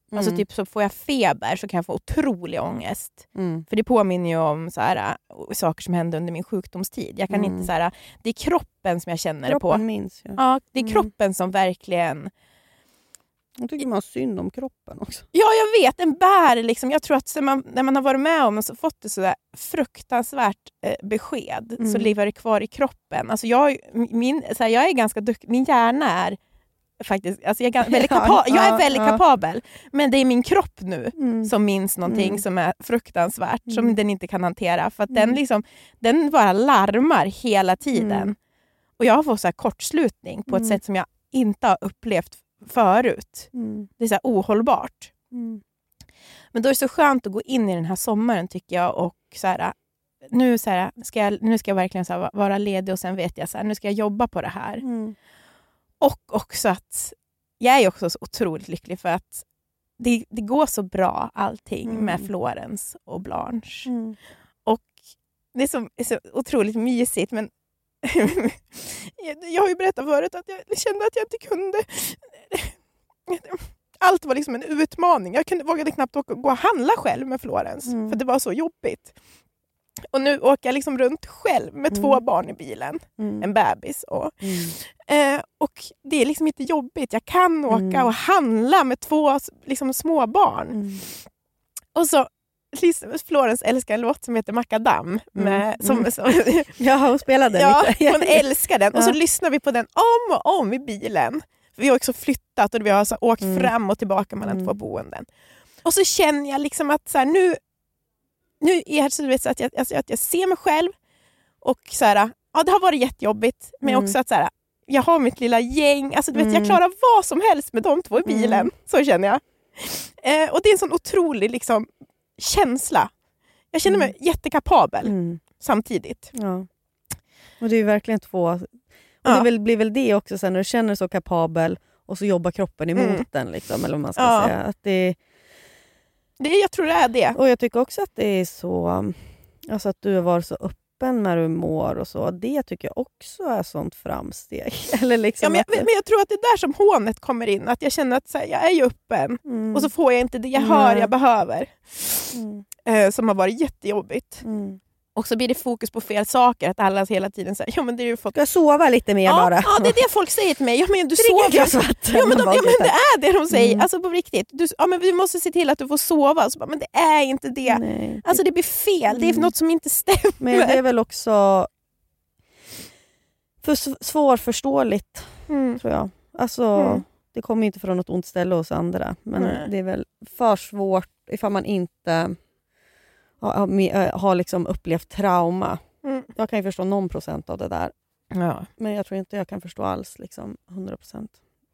Mm. Alltså typ så får jag feber så kan jag få otrolig ångest. Mm. För det påminner ju om så här, saker som hände under min sjukdomstid. Jag kan Mm. inte så här, det är kroppen som jag känner kroppen det på. Minns, ja. Ja, det är Mm. kroppen som verkligen... Jag tycker man har synd om kroppen också. Ja, jag vet. Den bär liksom. Jag tror att när man, när man har varit med om och så fått det sådär fruktansvärt eh, besked Mm. så lever det kvar i kroppen. Alltså jag, min, så här, jag är ganska duktig. Min hjärna är faktiskt... Alltså jag, är ganska, väldigt kapa- jag är väldigt ja. kapabel. Men det är min kropp nu Mm. som minns någonting Mm. som är fruktansvärt. Mm. Som den inte kan hantera. För att Mm. den, liksom, den bara larmar hela tiden. Mm. Och jag har fått så här kortslutning på ett Mm. sätt som jag inte har upplevt förut. Mm. Det är så här ohållbart. Mm. Men då är det så skönt att gå in i den här sommaren tycker jag. Och så här, nu, så här, ska jag, nu ska jag verkligen så här, vara ledig och sen vet jag så här, nu ska jag jobba på det här. Mm. Och också att jag är också så otroligt lycklig för att det, det går så bra allting Mm. med Florence och Blanche. Mm. Och det är så, är så otroligt mysigt men jag har ju berättat förut att jag kände att jag inte kunde. Allt var liksom en utmaning. Jag kunde, vågade knappt åka, gå och handla själv med Florence. Mm. För det var så jobbigt. Och nu åker jag liksom runt själv med Mm. två barn i bilen. Mm. En bebis. Och, Mm. eh, och det är liksom inte jobbigt. Jag kan åka Mm. och handla med två liksom, små barn. Mm. Och så Florence älskar en låt som heter Macadam. Med, Mm. som, Mm. som, Ja, hon spelade ja, lite. hon älskar den. Och så Ja. lyssnar vi på den om och om i bilen. Vi har också flyttat och vi har så åkt Mm. fram och tillbaka mellan Mm. två boenden. Och så känner jag liksom att så här, nu, nu är det så, du vet, så att, jag, alltså, att jag ser mig själv. Och så här, ja, det har varit jättejobbigt. Men Mm. också att så här, jag har mitt lilla gäng. Alltså, du vet, Mm. jag klarar vad som helst med de två i bilen. Mm. Så känner jag. Eh, och det är en sån otrolig liksom, känsla. Jag känner mig Mm. jättekapabel Mm. samtidigt. Ja. Och det är ju verkligen två... Och Ja. det väl, blir väl det också sen när du känner dig så kapabel och så jobbar kroppen emot Mm. den. Liksom, eller vad man ska Ja. säga. Att det, Det, jag tror det är det. och jag tycker också att det är så... Alltså att du har varit så öppen när du mår och så. Det tycker jag också är sånt framsteg. Eller liksom Ja, men, att jag, men jag tror att det är där som hånet kommer in. Att jag känner att så här, jag är ju öppen. Mm. Och så får jag inte det jag hör Nej. jag behöver. Mm. Eh, som har varit jättejobbigt. Mm. Och så blir det fokus på fel saker. Att alla hela tiden säger, ja men det är ju fått... Ska jag sova lite mer Ja, bara? ja, det är det folk säger till mig. Ja men du Dricker sover. glas vatten. Ja men, de, Man ja bara, men det är det de säger. Mm. Alltså på riktigt. Du, ja men vi måste se till att du får sova. Så bara, men det är inte det. Nej. Alltså det blir fel. Det är Mm. något som inte stämmer. Men det är väl också för svårförståeligt, Mm. tror jag. Alltså, Mm. det kommer inte från något ont ställe hos andra. Men Nej. det är väl för svårt ifall man inte har, har, har liksom upplevt trauma. Mm. Jag kan ju förstå någon procent av det där. Ja. Men jag tror inte jag kan förstå alls liksom hundra procent.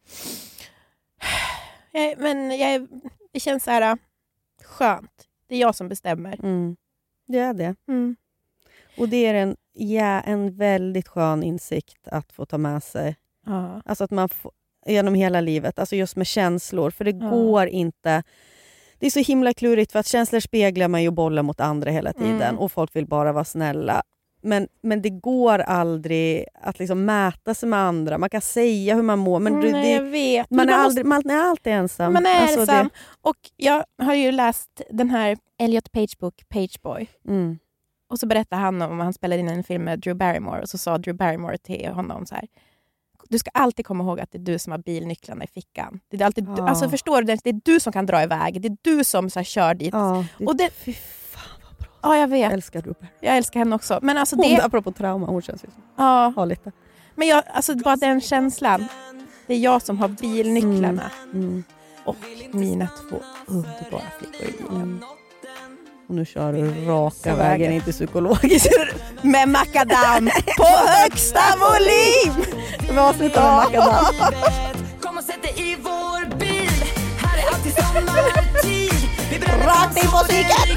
Jag, men jag, det känns så här äh, skönt. Det är jag som bestämmer. Mm. Det är det. Mm. Och det är en, ja, en väldigt skön insikt att få ta med sig. Ja. Alltså att man får, genom hela livet, alltså just med känslor. För det Ja. går inte... Det är så himla klurigt för att känslor speglar man ju och bollar mot andra hela tiden. Mm. Och folk vill bara vara snälla. Men, men det går aldrig att liksom mäta sig med andra. Man kan säga hur man mår. Men du, Nej, det, jag vet. man, är Man måste- aldrig, man är alltid ensam. Man är Alltså ensam. det- Och jag har ju läst den här Elliot Page bok, Pageboy. Mm. Och så berättade han om han spelade in en film med Drew Barrymore. Och så sa Drew Barrymore till honom så här: du ska alltid komma ihåg att det är du som har bilnycklarna i fickan. Det är alltid du, Ja. alltså förstår du, det är du som kan dra iväg. Det är du som så här, kör dit. Ja, det, Och det- fy fan vad bra. Ja, jag vet. Jag älskar Rupert. Jag älskar henne också. Men alltså Hon, det... apropå trauma, hon känns ju som Ja, har lite. men jag, alltså bara den känslan. Det är jag som har bilnycklarna. Mm. Och mina två underbara flickor i bilen. Mm. Och nu kör du raka Så vägen vägen. in till psykologiskt. Med makadam på högsta volym! Vi avslutar med makadam. Kom och sätt dig i vår bil. Här är alltid sommartid. Vi bränner Rakt in på cykeln.